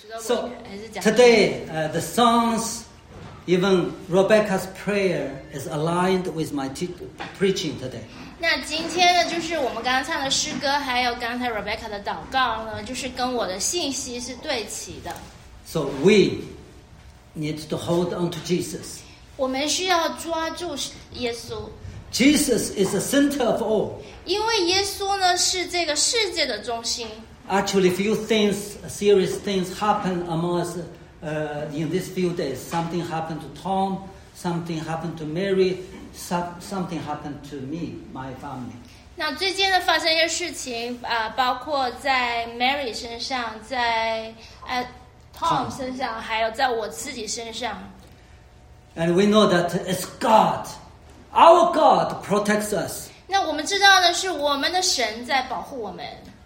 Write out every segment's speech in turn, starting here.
So today, the songs, even Rebecca's prayer is aligned with my preaching today. 那今天呢，就是我们刚刚唱的诗歌，还有刚才 Rebecca 的祷告呢，就是跟我的信息是对齐的。 So we need to hold on to Jesus. 我们需要抓住耶稣。 Jesus is the center of all. 因为耶稣呢是这个世界的中心。 Actually, few things, serious things happen among us in these few days. Something happened to Tom, something happened to Mary, something happened to me, my family. 那最近呢发生一些事情包括在 Mary 身上，在Tom 身上，还有在我自己身上。 And we know that it's God, our God protects us. 那我们知道的是，我们的神在保护我们。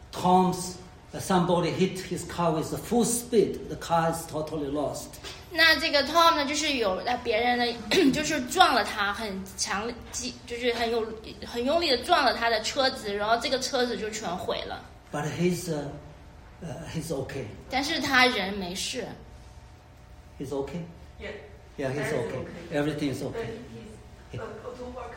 Somebody hit his car with full speed. The car is totally lost. 那这个 Tom 呢，就是有别人呢，就是撞了他，就是很用力的撞了他的车子，然后这个车子就全毁了。 But he's okay. 但是他人没事。 He's okay. Yeah, he's okay. Everything is okay. He's go to work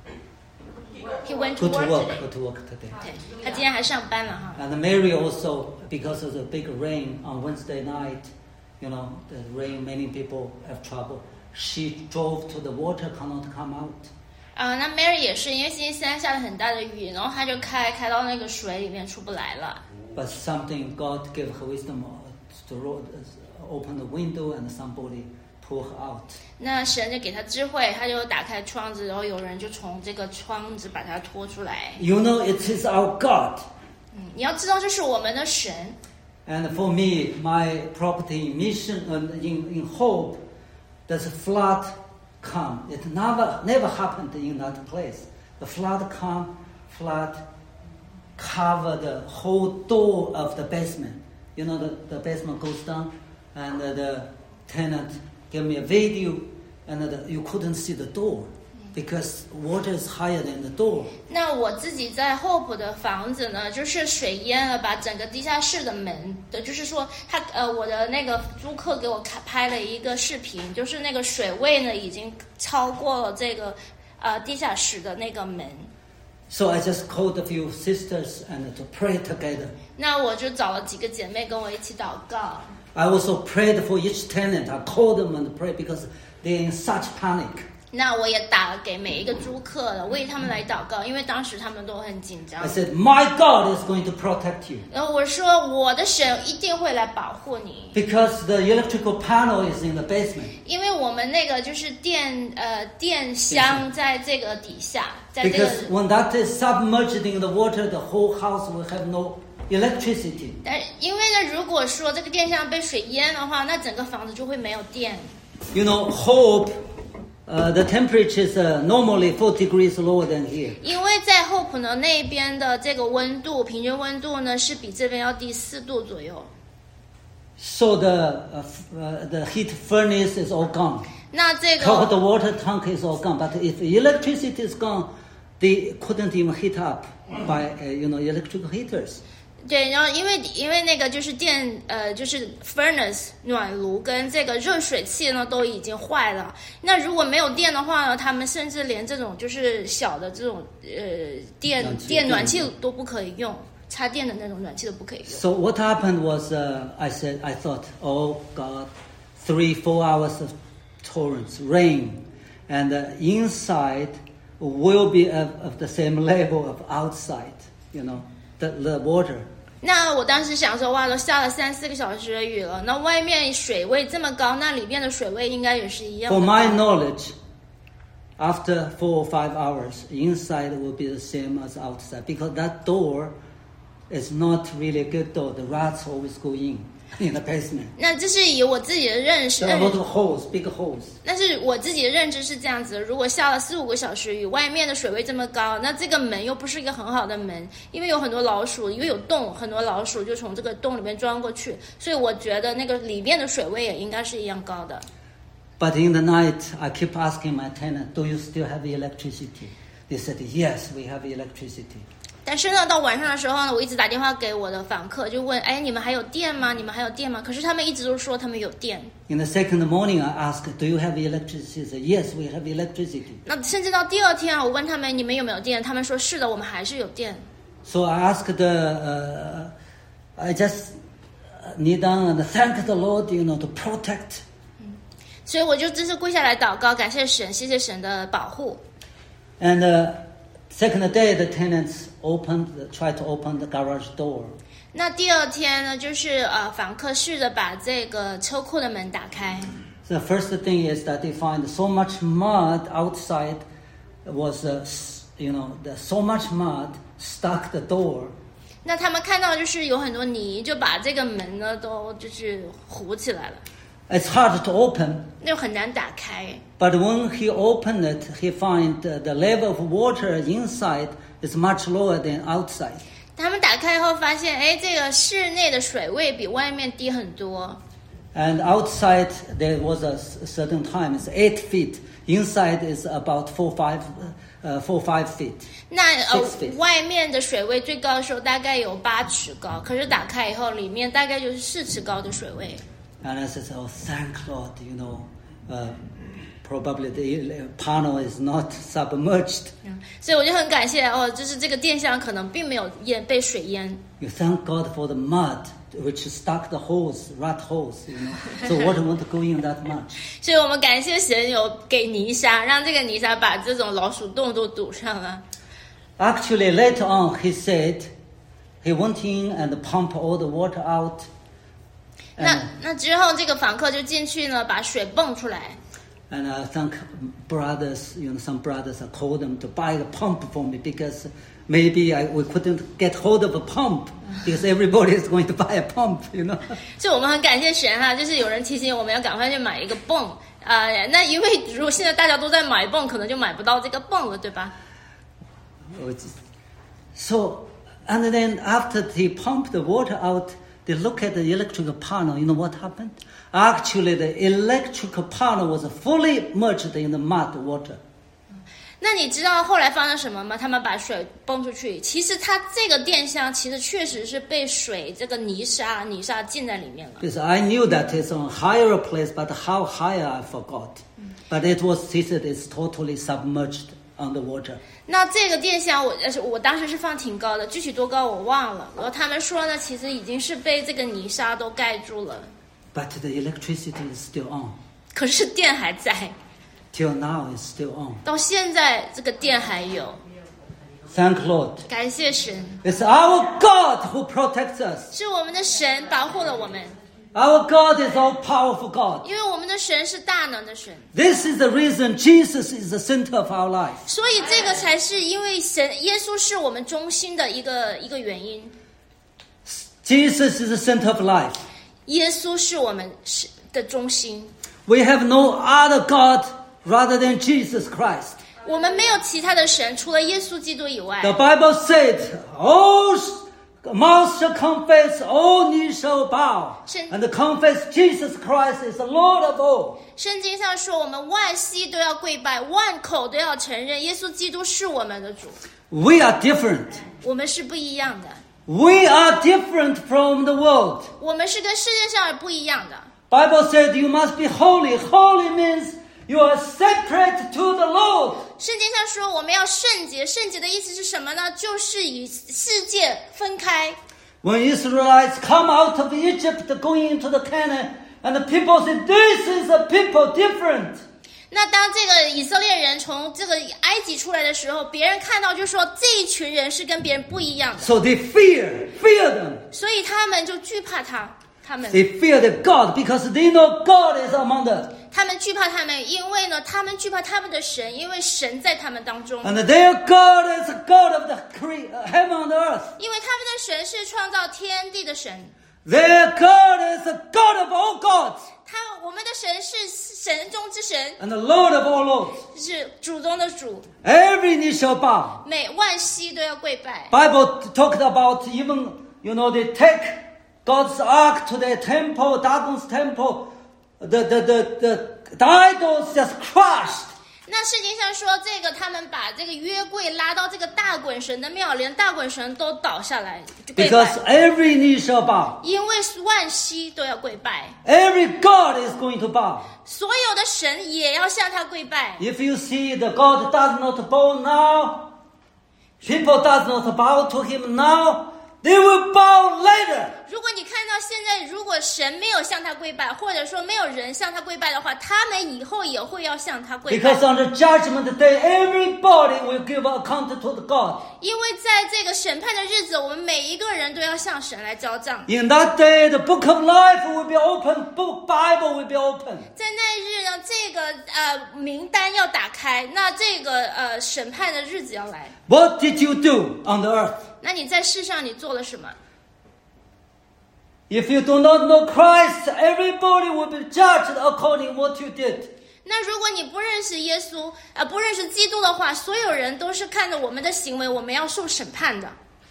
today. He went to work today. Go to work today. 对，他今天还上班了哈。 And Mary also, because of the big rain on Wednesday night, the rain, many people have trouble. She drove to the water, cannot come out. 那 Mary 也是，因为星期三下了很大的雨，然后她就开到那个水里面出不来了。 But something God gave her wisdom to open the window and somebody pull her out. 那神就给她智慧，她就打开窗子，然后有人就从这个窗子把她拖出来。 You know, it is our God. 你要知道这是我们的神。 And for me, my property mission in Hope, there's a flood come. It never happened in that place. The flood come, flood cover the whole door of the basement. The basement goes down, and the tenant gave me a video, and you couldn't see the door because water is higher than the door. 那我自己在 Hope 的房子呢，就是水淹了，把整个地下室的门的，就是说我的那个租客给我拍了一个视频，就是那个水位呢已经超过了这个地下室的那个门。 So I just called a few sisters and to pray together. 那我就找了几个姐妹跟我一起祷告。 I also prayed for each tenant. I called them and prayed because they're in such panic. 那我也打给每一个租客了，为他们来祷告，因为当时他们都很紧张。 I said, "My God is going to protect you." 然后我说，我的神一定会来保护你。 Because the electrical panel is in the basement. 因为我们那个就是电箱在这个底下，在这个。 Because when that is submerged in the water, the whole house will have no electricity. 但因为呢，如果说这个电箱被水淹的话，那整个房子就会没有电。 Hope. The temperature is normally 4 degrees lower than here. 因为在 Hope 呢那边的这个温度，平均温度呢是比这边要低4度左右。 So the heat furnace is all gone. 那这个 The water tank is all gone. But if electricity is gone, they couldn't even heat up by electrical heaters. 对，然后因为那个就是就是 furnace 暖炉跟这个热水器呢都已经坏了。那如果没有电的话呢，他们甚至连这种就是小的这种电暖气都不可以用，插电的那种暖气都不可以用。 So what happened was I thought, oh God, 3-4 hours of torrents, rain, and inside will be of the same level of outside, the water. 那我当时想说，哇，都下了3-4个小时的雨了，那外面水位这么高，那里面的水位应该也是一样的。 For my knowledge, after 4 or 5 hours, inside will be the same as outside because that door is not really a good door. The rats always go in the basement. 那这是以我自己的认识。 There are a lot of holes, big holes. 但是我自己的认知是这样子的，如果下了4-5个小时雨，外面的水位这么高，那这个门又不是一个很好的门，因为有很多老鼠，因为有洞，很多老鼠就从这个洞里面钻过去，所以我觉得那个里面的水位也应该是一样高的。 But in the night, I keep asking my tenant, do you still have electricity? They said, yes, we have electricity. 但是呢，到晚上的时候呢，我一直打电话给我的访客，就问，哎，你们还有电吗？你们还有电吗？可是他们一直都说他们有电。 In the second morning, I asked, "Do you have electricity?" They said, "Yes, we have electricity." 那甚至到第二天啊，我问他们你们有没有电，他们说是的，我们还是有电。 So I asked, I just kneel down and thank the Lord, to protect. 所以我就真是跪下来祷告，感谢神，谢谢神的保护。 And second day, the tenants tried to open the garage door. 那第二天呢，就是访客试着把这个车库的门打开。 The first thing is that they find so much mud outside was, so much mud stuck the door. 那他们看到就是有很多泥，就把这个门呢都就是糊起来了。 It's hard to open. 那就很难打开。 But when he opened it, he found the level of water inside is much lower than outside. 他们打开以后发现，哎，这个室内的水位比外面低很多。 And outside there was a certain time, it's 8 feet. Inside is about 4-5 feet. 那 6 feet. 外面的水位最高的时候大概有8尺高，可是打开以后，里面大概就是4尺高的水位。 And I said, "Oh, thank Lord, probably the panel is not submerged." 所以我就很感谢就是这个电箱可能并没有被水淹。 You thank God for the mud which stuck the holes, rat holes, so water won't go in that much. 所以我们感谢神有给泥沙，让这个泥沙把这种老鼠洞都堵上了。 Actually, later on, he said he went in and pumped all the water out. 那之后，这个访客就进去呢，把水泵出来。 And I thank brothers, some brothers, I called them to buy the pump for me because maybe we couldn't get hold of a pump because everybody is going to buy a pump, 所以我们很感谢神哈，就是有人提醒我们要赶快去买一个泵那因为如果现在大家都在买泵，可能就买不到这个泵了，对吧？ So, and then after they pumped the water out, they look at the electrical panel. You know what happened? Actually, the electrical panel was fully merged in the mud water. 那你知道后来发生什么吗？他们把水泵出去，其实它这个电箱其实确实是被水这个泥沙浸在里面了。 Because I knew that it's on a higher place, but how higher I forgot. But it was said it's totally submerged underwater. 那这个电箱我当时是放挺高的，具体多高我忘了。然后他们说呢，其实已经是被这个泥沙都盖住了。 But the electricity is still on. 可是电还在。 Till now, it's still on. 到现在这个电还有。 Thank Lord. 感谢神。 It's our God who protects us. 是我们的神保护了我们。 Our God is all-powerful God. 因为我们的神是大能的神。 This is the reason Jesus is the center of our life. 所以这个才是因为耶稣是我们中心的一个原因。 Jesus is the center of life. 耶稣是我们的中心。 We have no other God rather than Jesus Christ. 我们没有其他的神，除了耶稣基督以外。 The Bible said, "All mouth shall confess, all knees shall bow, and confess Jesus Christ is the Lord of all." 圣经上说，我们万膝都要跪拜，万口都要承认耶稣基督是我们的主。 We are different. 我们是不一样的。 We are different from the world. 我们是跟世界上不一样的。 Bible said you must be holy. Holy means you are separate to the Lord. 圣经上说我们要圣洁，圣洁的意思是什么呢？就是与世界分开。 When Israelites come out of Egypt going into the Canaan, and the people said, "This is a people different." 那当这个以色列人从这个埃及出来的时候，别人看到就说这一群人是跟别人不一样的。 So they fear them. 所以他们就惧怕他们。 They fear the God because they know God is among them. 他们惧怕他们，因为呢，他们惧怕他们的神，因为神在他们当中。 And their God is a God of the heaven and earth. 因为他们的神是创造天地的神。 Their God is a God of all gods. 我们的神是神中之神 And the Lord of all lords. 是主中的主。 Every knee shall bow. 每万膝都要跪拜。 Bible talked about even, they take God's ark to their temple, Dagon's temple. The idols just crushed. 那圣经上说，这个他们把这个约柜拉到这个大滚神的庙，连大滚神都倒下来就跪拜， Because every knee shall bow. 因为万膝都要跪拜， Every God is going to bow. 所有的神也要向他跪拜。 If you see the God does not bow now, people does not bow to him now, they will bow later. 如果你看到现在，如果神没有向他跪拜，或者说没有人向他跪拜的话，他们以后也会要向他跪拜。 Because on the judgment day, everybody will give account to the God. 因为在这个审判的日子，我们每一个人都要向神来交账。 In that day, the book of life will be open, book Bible will be open. 在那日呢，这个名单要打开，那这个审判的日子要来。 What did you do on the earth? 那你在世上你做了什么？ If you do not know Christ, everybody will be judged according what you did. 那如果你不认识耶稣，不认识基督的话，所有人都是看着我们的行为，我们要受审判的。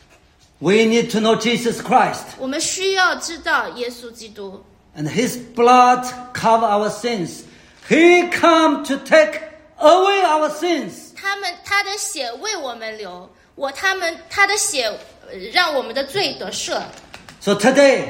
We need to know Jesus Christ. 我们需要知道耶稣基督， And his blood cover our sins. He come to take away our sins. 他的血为我们流，他的血让我们的罪得赦。 So today,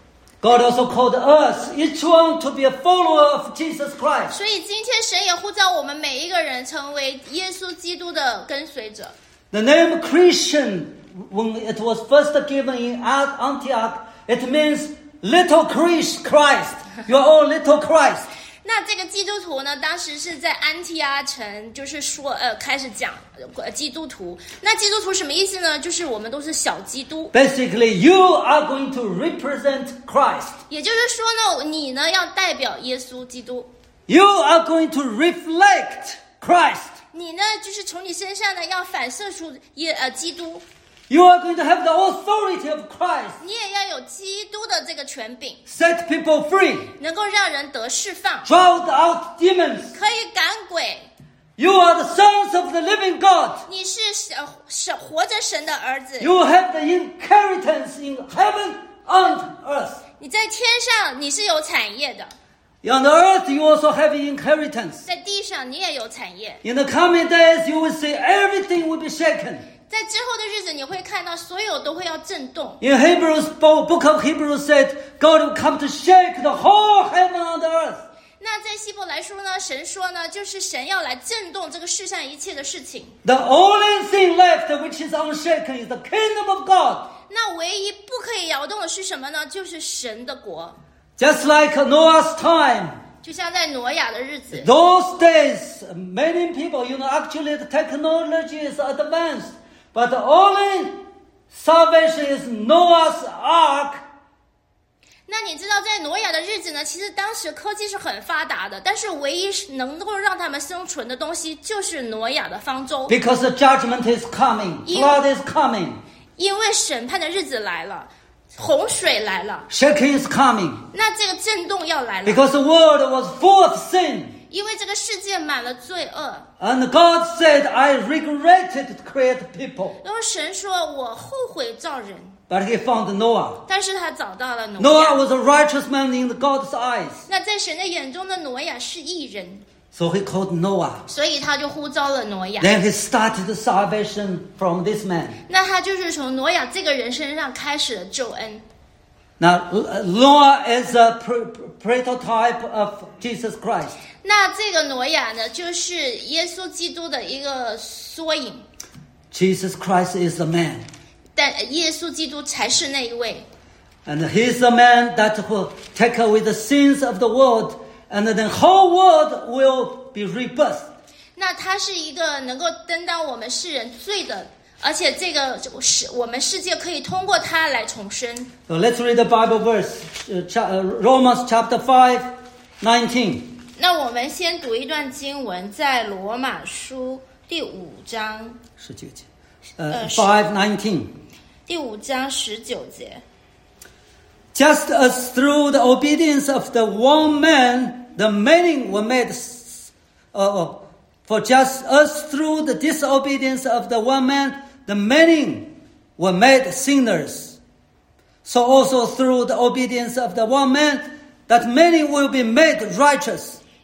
God also called us, each one, to be a follower of Jesus Christ. 所以今天神也呼召我们每一个人成为耶稣基督的跟随者。 The name Christian, when it was first given in Antioch, it means little Christ. You are all little Christ. 那这个基督徒呢，当时是在安提阿城，就是说开始讲基督徒。那基督徒什么意思呢？就是我们都是小基督。 Basically, you are going to represent Christ. 也就是说呢，你呢要代表耶稣基督， You are going to reflect Christ. 你呢就是从你身上呢要反射出基督， You are going to have the authority of Christ. 你也要有基督的这个权柄， Set people free. 能够让人得释放， Drive out demons. 可以赶鬼。 You are the sons of the living God. 你是活着神的儿子， You have the inheritance in heaven and earth. 你在天上你是有产业的， On the earth, you also have inheritance. 在地上你也有产业。 In the coming days, you will see everything will be shaken. 在之后的日子，你会看到所有都会要震动。 In Hebrews, book of Hebrews said, God will come to shake the whole heaven and the earth. 那在希伯来书呢，神说呢，就是神要来震动这个世上一切的事情。 The only thing left which is unshaken is the kingdom of God. 那唯一不可以摇动的是什么呢？就是神的国。 Just like Noah's time. 就像在挪亚的日子， Those days, many people, actually the technology is advanced. But the only salvation is Noah's ark. 那你知道在挪亚的日子呢，其实当时科技是很发达的，但是唯一能够让他们生存的东西就是挪亚的方舟。 Because the judgment is coming. Flood is coming. 因为审判的日子来了，洪水来了， Shaking is coming. 那这个震动要来了。 Because the world was full of sin. 因为这个世界满了罪恶。 And God said, I regretted to create people. 然后神说我后悔造人， But he found Noah. 但是他找到了挪 Noah 亚。 was a righteous man in God's eyes. 那在神的眼中的挪亚是义人， So he called Noah. 所以他就呼召了挪亚。 Then he started the salvation from this man. 那他就是从挪亚这个人身上开始了救恩。 Now, Noah is a prototype of Jesus Christ. 那这个挪亚呢，就是耶稣基督的一个缩影， Jesus Christ is the man. 但耶稣基督才是那一位。 And he's the man that will take away the sins of the world, and the whole world will be rebirthed. 那他是一个能够担当我们世人罪的，而且这个我们世界可以通过他来重生。 So let's read the Bible verse, Romans chapter 5:19. 那我们先读一段经文，在罗马书第5章 5:19. 第5章19节。 Just as through the obedience of the one man, the many were made, for just as through the disobedience of the one man, the many were made sinners, so also through the obedience of the one man, that many will be made righteous.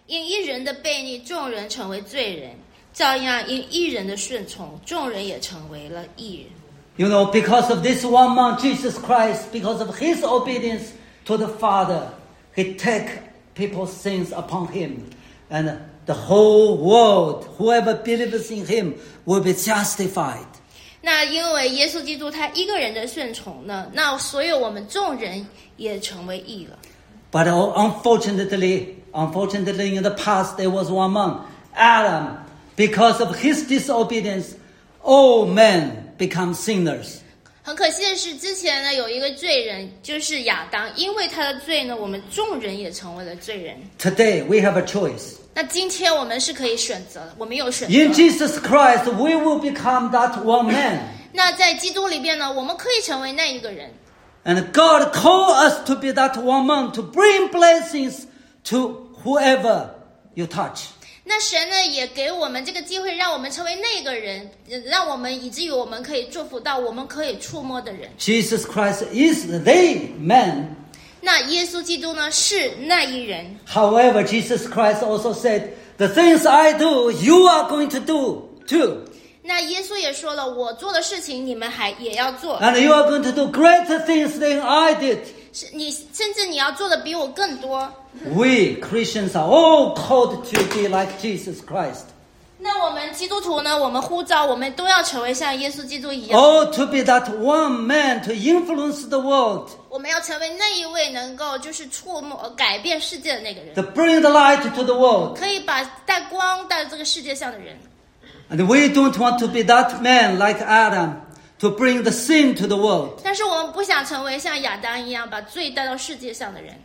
因一人的悖逆，众人成为罪人；照样因一人的顺从，众人也成为了义人。 You know, because of this one man, Jesus Christ, because of his obedience to the Father, he take people's sins upon him. And the whole world, whoever believes in him, will be justified. 那因为耶稣基督他一个人的顺从呢，那所有我们众人也成为义了。 But unfortunately, in the past, there was one man, Adam. Because of his disobedience, all men become sinners. 很可惜的是，之前呢有一个罪人，就是亚当，因为他的罪呢，我们众人也成为了罪人。 Today, we have a choice. 那今天我们是可以选择的，我们有选择。 In Jesus Christ, we will become that one man. 那在基督里边呢，我们可以成为那一个人。 And God called us to be that one man to bring blessings to whoever you touch. 那神呢也给我们这个机会，让我们成为那个人，让我们以至于我们可以祝福到我们可以触摸的人。 Jesus Christ is the man. 那耶稣基督呢是那一人。 However, Jesus Christ also said, the things I do, you are going to do too. 那耶稣也说了，我做的事情你们也要做。 And you are going to do greater things than I did. 你甚至你要做的比我更多。 We Christians are all called to be like Jesus Christ. 那我们基督徒呢，我们呼召我们都要成为像耶稣基督一样。 All to be that one man to influence the world. 我们要成为那一位能够就是触摸改变世界的那个人， To bring the light to the world. 可以把带光到这个世界上的人。 And we don't want to be that man like Adam to bring the sin to the world. 但是我们不想成为像亚当一样把罪带到世界上的人。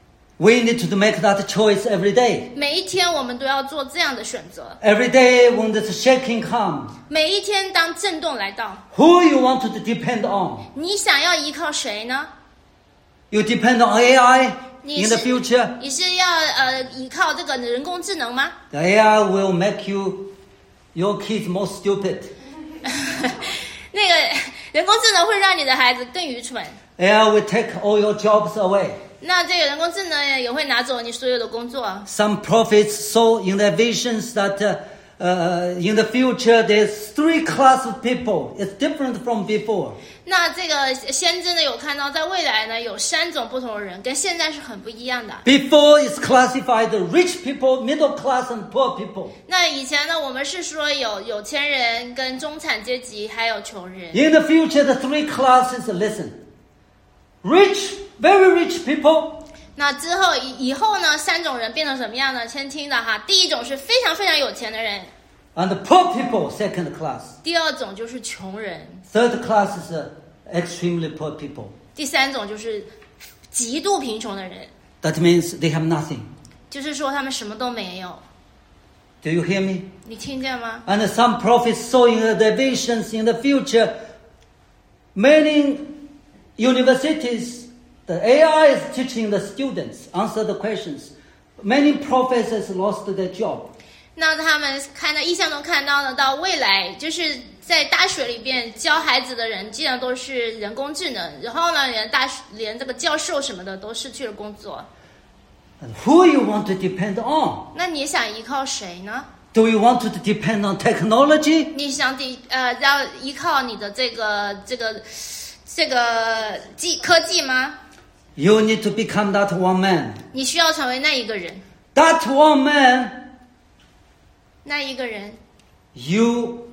We need to make that choice every day. 每一天我们都要做这样的选择。 Every day when the shaking comes, 每一天当震动来到， who you want to depend on? 你想要依靠谁呢？ You depend on AI 你 in the 是 future? 你是要依靠这个人工智能吗？ The AI will make your kids more stupid. 那个人工智能会让你的孩子更愚蠢。 AI will take all your jobs away. 那这个人工智能也会拿走你所有的工作。 Some prophets saw in their visions that in the future there's 3 classes of people. It's different from before. 那这个先知呢有看到，在未来呢有3种不同的人，跟现在是很不一样的。 Before it's classified the rich people, middle class, and poor people. 那以前呢，我们是说有钱人、跟中产阶级，还有穷人。 In the future, the 3 classes, listen. Rich, very rich people. 那之后以后呢，3种人变成什么样呢？先听的哈，第一种是非常非常有钱的人， And the poor people, second class. 第2种就是穷人， Third class is extremely poor people. 第3种就是极度贫穷的人， That means they have nothing. 就是说他们什么都没有。 Do you hear me? 你听见吗？ And some prophets saw in their visions in the future, many universities, the AI is teaching the students, answer the questions. Many professors lost their job. 那他们看到异象中看到呢，到未来就是在大学里边教孩子的人，既然都是人工智能，然后呢，连这个教授什么的都失去了工作。 And who you want to depend on? 那你想依靠谁呢？ Do you want to depend on technology? 你想要依靠你的这个科技吗？ You need to become that one man. 你需要成为那一个人， That one man, 那一个人， you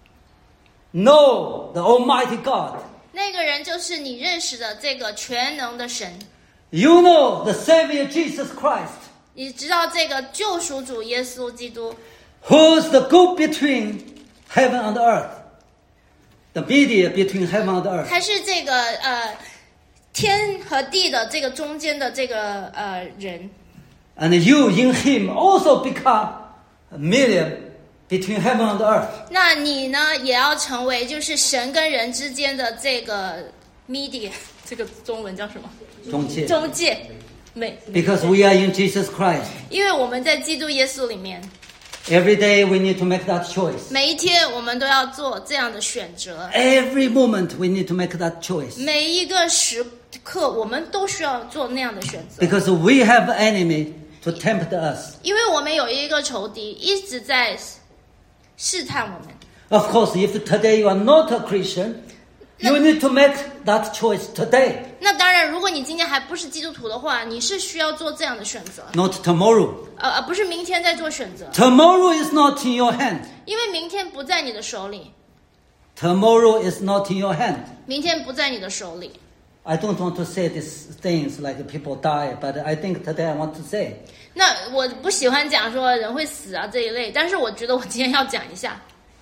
know the Almighty God. 那个人就是你认识的这个全能的神。 You know the Savior Jesus Christ, 你知道这个救赎主耶稣基督， who's the go between heaven and earth, the media between heaven and earth. 他是这个天和地的这个中间的这个人。 And you in him also become a medium between heaven and earth. 那你呢，也要成为就是神跟人之间的这个 media， 这个中文叫什么？中介。 Because we are in Jesus Christ. 因为我们在基督耶稣里面， Every day we need to make that choice. 每一天我们都要做这样的选择， Every moment we need to make that choice. 每一个时刻我们都需要做那样的选择。 Because we have enemy. to tempt us. 因为我们有一个仇敌一直在试探我们。 Of course, if today you are not a Christian, you need to make that choice today. 那当然，如果你今天还不是基督徒的话，你是需要做这样的选择， Not tomorrow. 而不是明天再做选择， Tomorrow is not in your hand. 因为明天不在你的手里， Tomorrow is not in your hand. 明天不在你的手里。 I don't want to say these things like people die, but I think today I want to say. 那我不喜欢讲说人会死啊这一类，但是我觉得我今天要讲一下。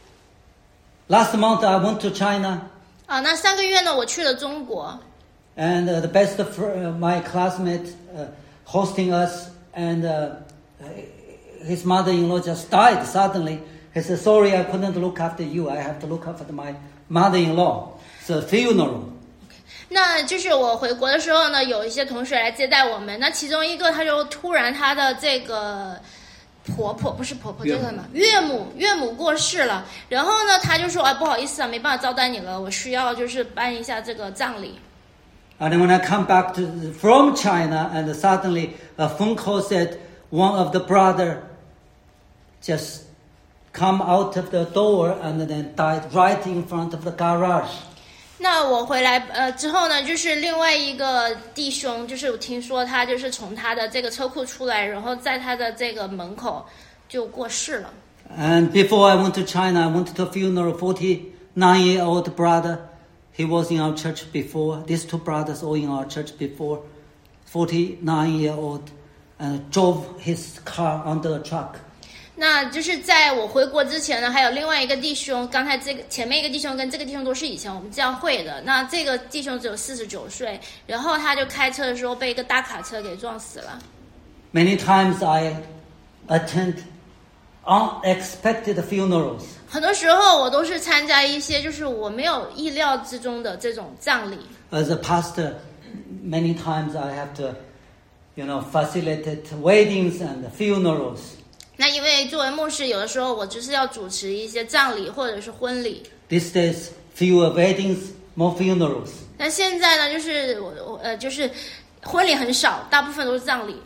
Last month I went to China, 那3个月呢，我去了中国， and the best of my classmate hosting us, and his mother-in-law just died suddenly. He said, "Sorry, I couldn't look after you. I have to look after my mother-in-law." It's a funeral. 那就是我回国的时候呢，有一些同学来接待我们，那其中一个他就突然他的这个不是婆婆，这个什么岳母过世了，然后呢他就说不好意思啊，没办法招待你了，我需要就是办一下这个葬礼。 And when I come back from China, and suddenly a phone call said one of the brother just come out of the door and then died right in front of the garage. 那我回来之后呢，就是另外一个弟兄，就是我听说他就是从他的这个车库出来，然后在他的这个门口就过世了。 And before I went to China, I went to a funeral. 49-year-old brother, he was in our church before. These two brothers all in our church before. 49-year-old, and drove his car under a truck. 那就是在我回国之前呢，还有另外一个弟兄，刚才这个前面一个弟兄跟这个弟兄都是以前我们教会的。那这个弟兄只有49岁，然后他就开车的时候被一个大卡车给撞死了。 Many times I attend unexpected funerals. 很多时候我都是参加一些就是我没有意料之中的这种葬礼。 As a pastor, many times I have to, facilitate weddings and funerals. 那因为作为牧师，有的时候我就是要主持一些葬礼或者是婚礼。 These days, fewer weddings, more funerals. 那现在呢，就是就是婚礼很少，大部分都是葬礼。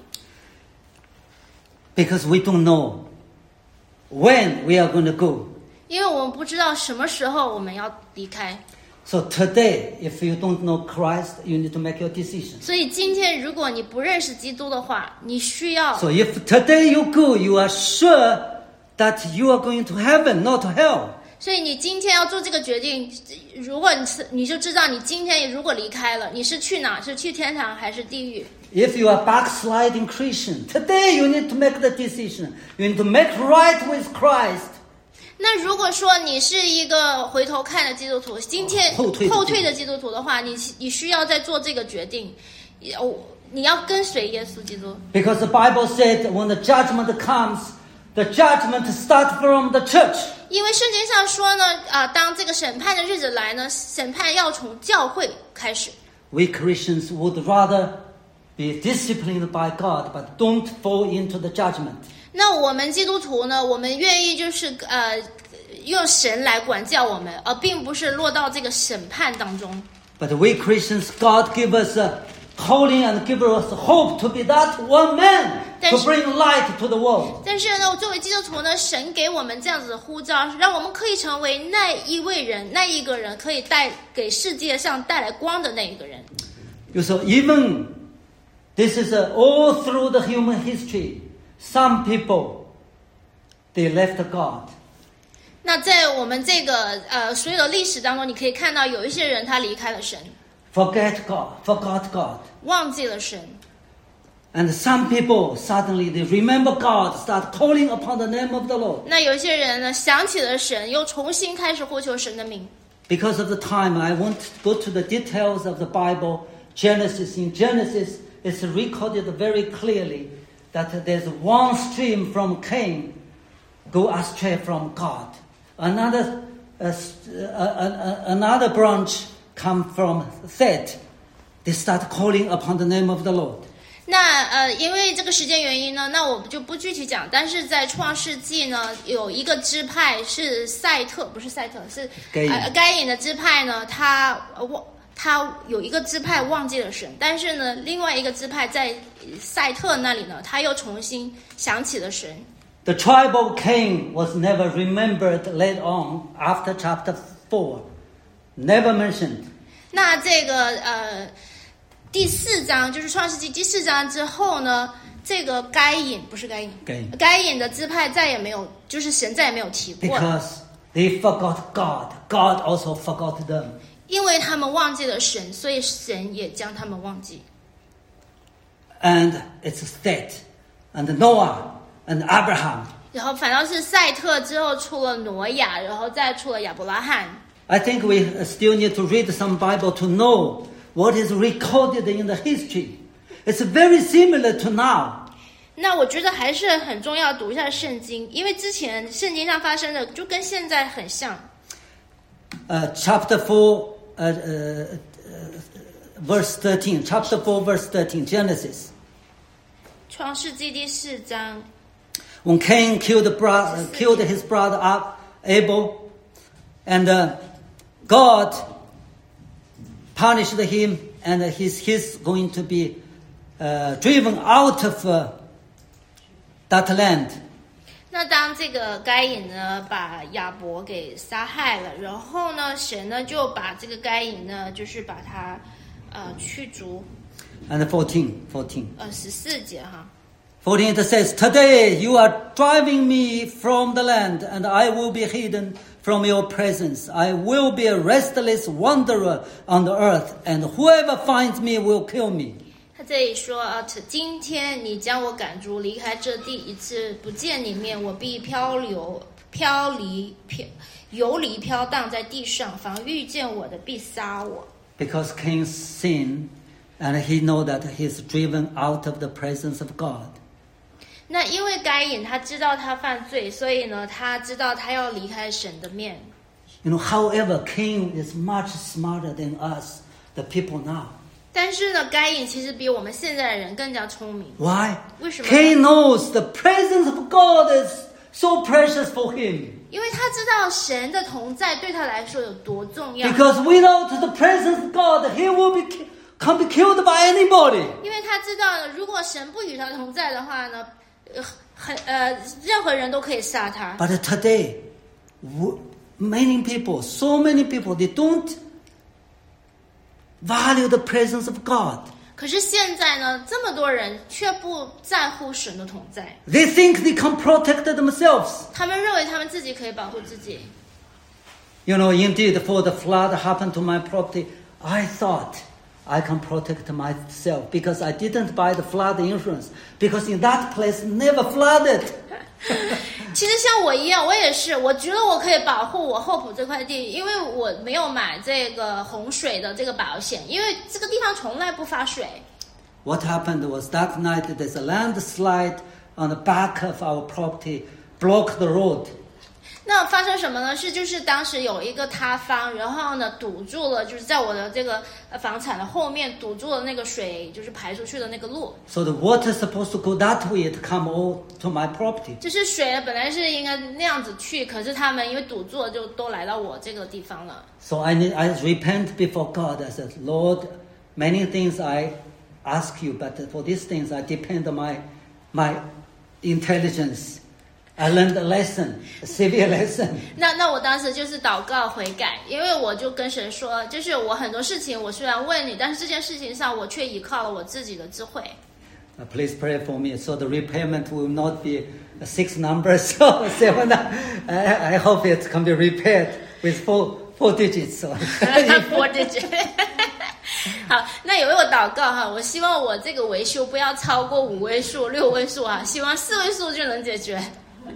Because we don't know when we are going to go. 因为我们不知道什么时候我们要离开。 So today, if you don't know Christ, you need to make your decision. 所以今天如果你不认识基督的话，你需要。 So if today you go, you are sure that you are going to heaven, not to hell. 所以你今天要做这个决定，如果你就知道你今天如果离开了，你是去哪？是去天堂还是地狱？ If you are backsliding Christian, today you need to make the decision. You need to make right with Christ. 那如果说你是一个回头看的基督徒，今天后退的基督徒的话，你需要再做这个决定，你要跟随耶稣基督。 Because the Bible said when the judgment comes, the judgment starts from the church. 因为圣经上说呢，当这个审判的日子来呢，审判要从教会开始。 We Christians would rather be disciplined by God, but don't fall into the judgment. 那我们基督徒呢，我们愿意就是用神来管教我们，而并不是落到这个审判当中。 But we Christians, God give us a calling and give us hope to be that one man to bring light to the world. 但是呢，作为基督徒呢，神给我们这样子的呼召，让我们可以成为那一位人，那一个人可以给世界上带来光的那一个人。 So even this is all through the human history. Some people, they left God. 那在我们这个所有的历史当中，你可以看到有一些人他离开了神， Forgot God. 忘记了神。 And some people suddenly they remember God, start calling upon the name of the Lord. 那有一些人呢，想起了神，又重新开始呼求神的名。 Because of the time, I won't go to the details of the Bible. In Genesis, it's recorded very clearly that there's one stream from Cain go astray from God. Another branch come from Seth. They start calling upon the name of the Lord. 那因为这个时间原因呢，那我就不具体讲。但是在创世纪呢，有一个支派是赛特，不是赛特，是该隐的支派呢， 他有一个支派忘记了神，但是呢，另外一个支派在赛特那里呢，他又重新想起了神。 The tribe of Cain was never remembered later on after chapter 4. Never mentioned. 那这个第4章就是创世纪第4章之后呢，这个该隐的支派再也没有，就是神再也没有提过。 Because they forgot God. God also forgot them. 因为他们忘记了神，所以神也将他们忘记。 And it's Seth and Noah and Abraham. 然后反倒是赛特之后出了挪亚，然后再出了亚伯拉罕。 I think we still need to read some Bible to know what is recorded in the history. It's very similar to now. 那我觉得还是很重要读一下圣经，因为之前圣经上发生的就跟现在很像。 Chapter 4, verse 13. Chapter 4, verse 13. Genesis. 创世纪第4章。 When Cain killed his brother Abel, and God punished him, and he's going to be driven out of that land. 那当这个该隐呢把亚伯给杀害了，然后呢神呢就把这个该隐呢就是把他驱逐。 And 14. 14节哈。 14 it says, Today you are driving me from the land, and I will be hidden from your presence. I will be a restless wanderer on the earth, and whoever finds me will kill me. 他这里说今天你将我赶逐离开这地，一次不见你面，我必游离飘荡在地上，凡遇见我的必杀我。 Because Cain sinned, and he know that he's driven out of the presence of God. 那因为该隐他知道他犯罪，所以呢他知道他要离开神的面。 However, Cain is much smarter than us, the people now. 但是呢，该隐其实比我们现在的人更加聪明。 Why? 为什么 Cain knows the presence of God is so precious for him. 因为他知道神的同在对他来说有多重要。 Because without the presence of God, he can't be killed by anybody. 因为他知道，如果神不与他同在的话呢，任何人都可以杀他。 But today, so many people, they don't value the presence of God. 可是现在呢，这么多人却不在乎神的同在。 They think they can protect themselves. 他们认为他们自己可以保护自己。 Indeed, for the flood happened to my property, I thought I can protect myself because I didn't buy the flood insurance because in that place never flooded. 其实像我一样，我也是，我觉得我可以保护我后埔这块地，因为我没有买这个洪水的这个保险，因为这个地方从来不发水。 What happened was that night there's a landslide on the back of our property, blocked the road. 那发生什么呢？就是当时有一个塌方，然后呢堵住了，就是在我的这个房产的后面堵住了那个水，就是排出去的那个路。 So the water is supposed to go that way to come all to my property. 就是水本来是应该那样子去，可是他们因为堵住了，就都来到我这个地方了。 So I repent before God. I said, Lord, many things I ask you, but for these things I depend on my intelligence. I learned a lesson, a severe lesson. 那我当时就是祷告悔改，因为我就跟神说，就是我很多事情我虽然问你，但是这件事情上我却依靠了我自己的智慧。 Please pray for me, so the repayment will not be 6 numbers or 7. I hope it can be repaid with four digits. 4 digits. 好，那也为我祷告哈，我希望我这个维修不要超过5位数、6位数啊，希望4位数就能解决。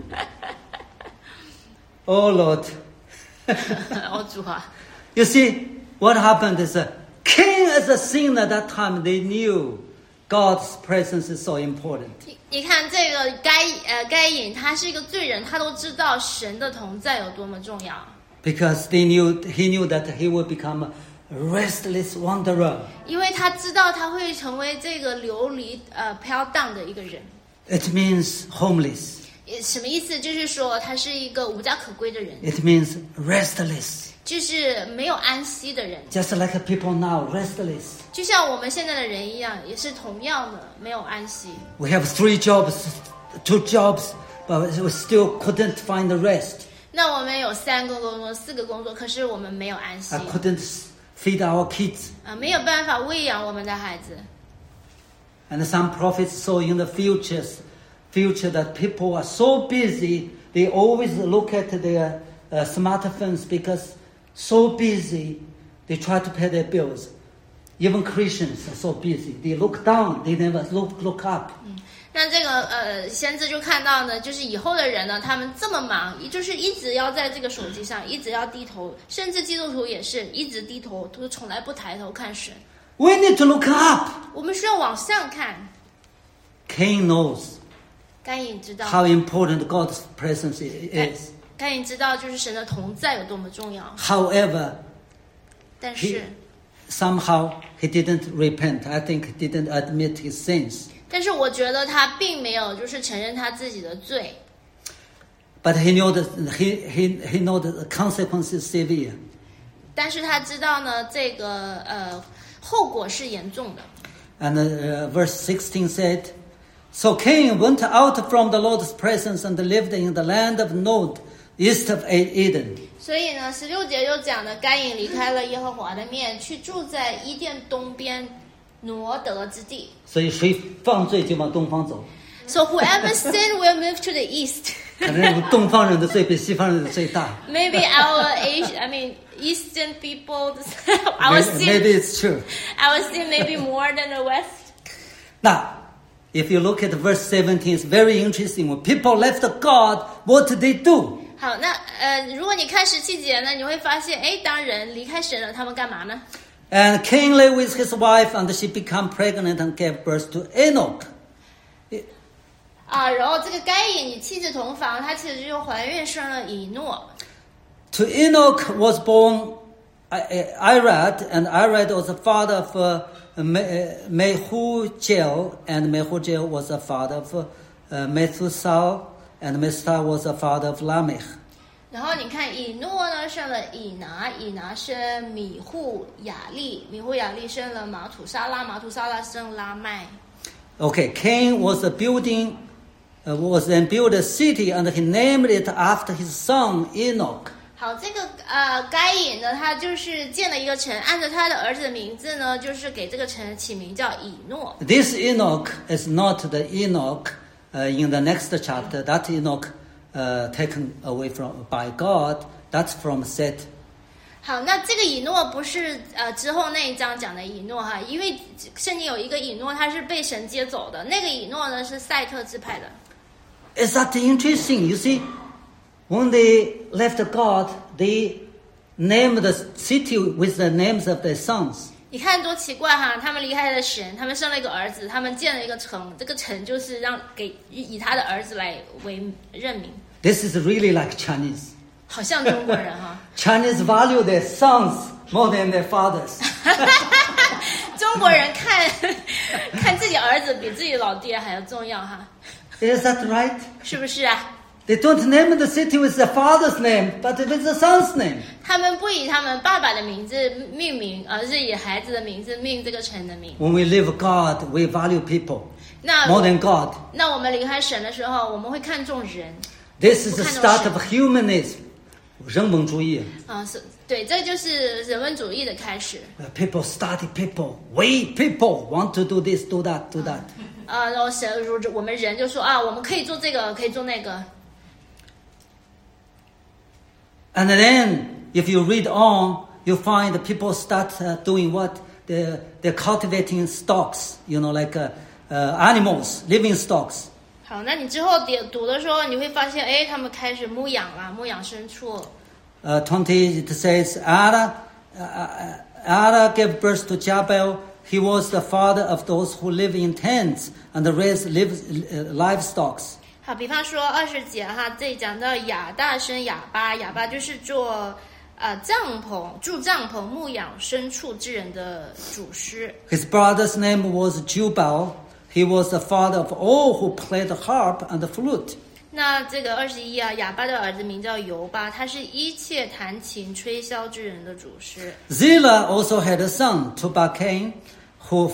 Oh Lord. 哦主啊。 You see, what happened is Cain as a sinner at that time, they knew God's presence is so important. 你看这个该隐，他是一个罪人，他都知道神的同在有多么重要。 Because he knew that he would become a restless wanderer. 因为他知道他会成为这个流离飘荡的一个人。 It means homeless. 什么意思？就是说他是一个无家可归的人， It means restless. 就是没有安息的人， Just like people now, restless. 就像我们现在的人一样，也是同样的没有安息。 We have 3 jobs, 2 jobs, but we still couldn't find the rest. 那我们有3个工作、4个工作，可是我们没有安息 I couldn't feed our kids. 没有办法喂养我们的孩子。 And some prophets saw in the future that people are so busy, they always look at their smartphones because so busy, they try to pay their bills. Even Christians are so busy. They look down, they never look up. 那这个先知就看到呢，就是以后的人呢，他们这么忙，就是一直要在这个手机上，一直要低头，甚至基督徒也是一直低头，都从来不抬头看神。 We need to look up. 我们需要往上看。 Cain knows 该隐知道， how important God's presence is. 该隐知道就是神的同在有多么重要。 However, 但是 somehow he didn't repent. I think he didn't admit his sins. 但是我觉得他并没有就是承认他自己的罪， But he knew that he know that the consequences severe. 但是他知道呢，这个后果是严重的。 And verse 16 said, So Cain went out from the Lord's presence and lived in the land of Nod, east of Eden. 所以呢，16节就讲了，该隐离开了耶和华的面，去住在伊甸东边挪得之地。 所以谁犯罪就往东方走。 So whoever sinned will move to the east. 可能东方人的罪比西方人的罪大。 Maybe Eastern people, our Maybe sin, it's true. our sin may be more than the West. Now, if you look at verse 17, it's very interesting. When people left God, what did they do? 好，那如果你看17节呢，你会发现，当人离开神了，他们干嘛呢？ And Cain lay with his wife, and she became pregnant and gave birth to Enoch. 然后这个该隐与妻子同房，她其实就怀孕生了以诺。 To Enoch was born Irad, and Irad was the father of Mehujael, and Mehujael was the father of Methuselah, and Methuselah was the father of Lamech. 然后你看以诺呢生了以拿，以拿生米户雅利，米户雅利生了马土沙拉，马土沙拉生拉麦。 Okay, Cain was building a city, and he named it after his son Enoch. 好，这个该隐呢，他就是建了一个城，按照他的儿子的名字呢，就是给这个城起名叫以诺。 This Enoch is not the Enoch in the next chapter. That Enoch taken away by God. That's from Seth. 好，那这个以诺不是之后那一章讲的以诺哈，因为圣经有一个以诺，他是被神接走的，那个以诺呢是赛特支派的。 Is that interesting? You see, when they left God, they named the city with the names of their sons. 你看多奇怪哈！他们离开了神，他们生了一个儿子，他们建了一个城，这个城就是以他的儿子来为任命， This is really like Chinese. 好像中国人哈。 Chinese value their sons more than their fathers. 中国人看自己儿子比自己老爹还要重要哈， Is that right? 是不是啊？ They don't name the city with the father's name, but with the son's name. 他们不以他们爸爸的名字命名，而是以孩子的名字命这个城的名。 When we leave God, we value people 那 more than God. 那我们离开神的时候，我们会看重人 This is the start of humanism. 人本主义。 是对，这就是人文主义的开始。 People study people. We people want to do this, do that, do that. 然后我们人就说我们可以做这个，可以做那个。 And then, if you read on, you find that people start doing what? They're cultivating stocks, like animals, living stocks. 好，那你之后读的时候，你会发现，他们开始牧养啦，牧养牲畜。 20, it says, Ada gave birth to Jabal. He was the father of those who live in tents and raise livestock. 好，比方说20节哈，这里讲到亚大生亚巴，亚巴就是做住帐篷、牧养牲畜之人的主师。 His brother's name was Jubal. He was the father of all who played the harp and the flute. 那这个21啊，哑巴的儿子名叫犹巴，他是一切弹琴吹箫之人的主师。 Zillah also had a son, Tubal-Cain, who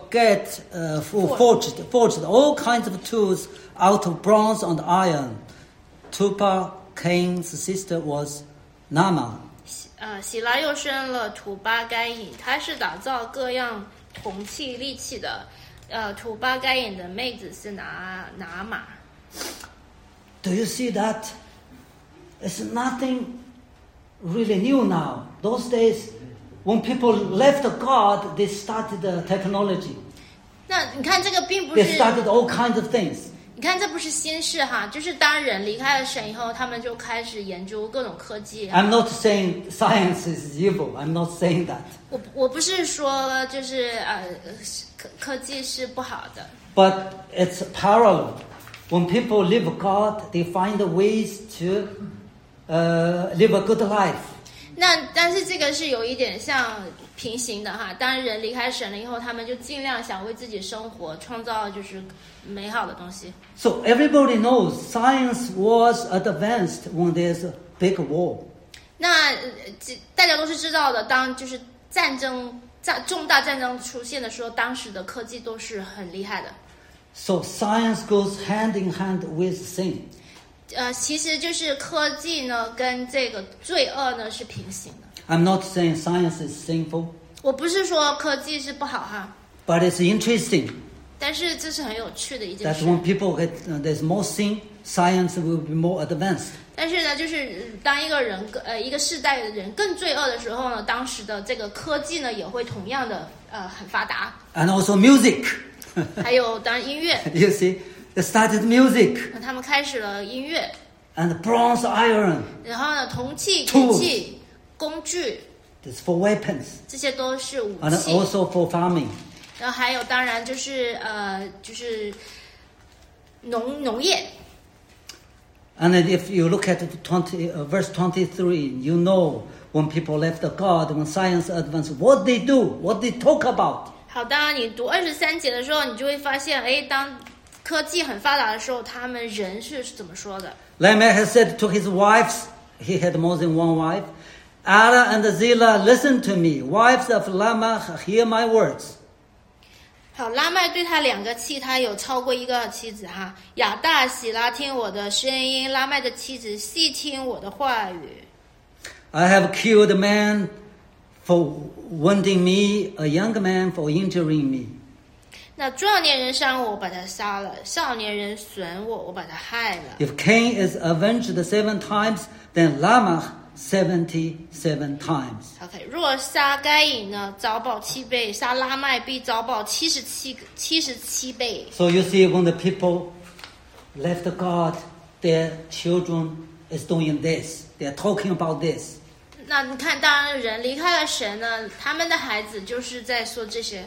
forged all kinds of tools out of bronze and iron. Tubal-Cain's sister was Naamah. 喜拉又生了土巴该隐，他是打造各样铜器利器的。土巴该隐的妹子是拿玛。 Do you see that? It's nothing really new now. Those days, when people left God, they started technology. 那你看这个并不 They 是， started all kinds of things. 你看这不是新事哈，就是当人离开了神以后，他们就开始研究各种科技。 I'm not saying science is evil. I'm not saying that. 我不是说就是科技是不好的， But it's parallel. When people live God, they find ways to live a good life. 但是这个是有一点像平行的哈。当人离开神了以后，他们就尽量想为自己生活创造就是美好的东西。 So everybody knows science was advanced when there's a big war. 那大家都是知道的，当就是重大战争出现的时候，当时的科技都是很厉害的。 So science goes hand in hand with sin. 其实就是科技呢跟这个罪恶呢是平行的。 I'm not saying science is sinful, 我不是说科技是不好哈， but it's interesting 但是这是很有趣的一件 that 事。 when people get there's more sin, science will be more advanced. 但是呢，就是当一个世代的人更罪恶的时候呢，当时的这个科技呢也会同样的很发达。 And also music. 还有当然音乐， You see, they started music 他们开始了音乐， and bronze iron. 然后呢，铜器、 Tools 铁器、工具， It's for weapons 这些都是武 and 器。 also for farming. 然后还有当然就是农业。 And then if you look at verse 23, you know when people left God, when science advanced, what they do, what they talk about. 好，当然你读23节的时候，你就会发现，哎，当科技很发达的时候，他们人是怎么说的？ Lamech has said to his wives, he had more than one wife, Ada and Zillah, listen to me. Wives of Lamech, hear my words. 好，拉麦对他2个妻，他有超过1个妻子哈。亚大、喜拉听我的声音，拉麦的妻子细听我的话语。 I have killed a man for wounding me, a young man for injuring me. 那壮年人伤我，我把他杀了；少年人损我，我把他害了。 If Cain is avenged 7 times, then Lamech 77 times. OK， 若杀该隐呢，遭报7倍；杀拉麦必遭报77倍。 So you see, when the people left God, their children is doing this. They're talking about this. 那你看，当人离开了神呢，他们的孩子就是在说这些。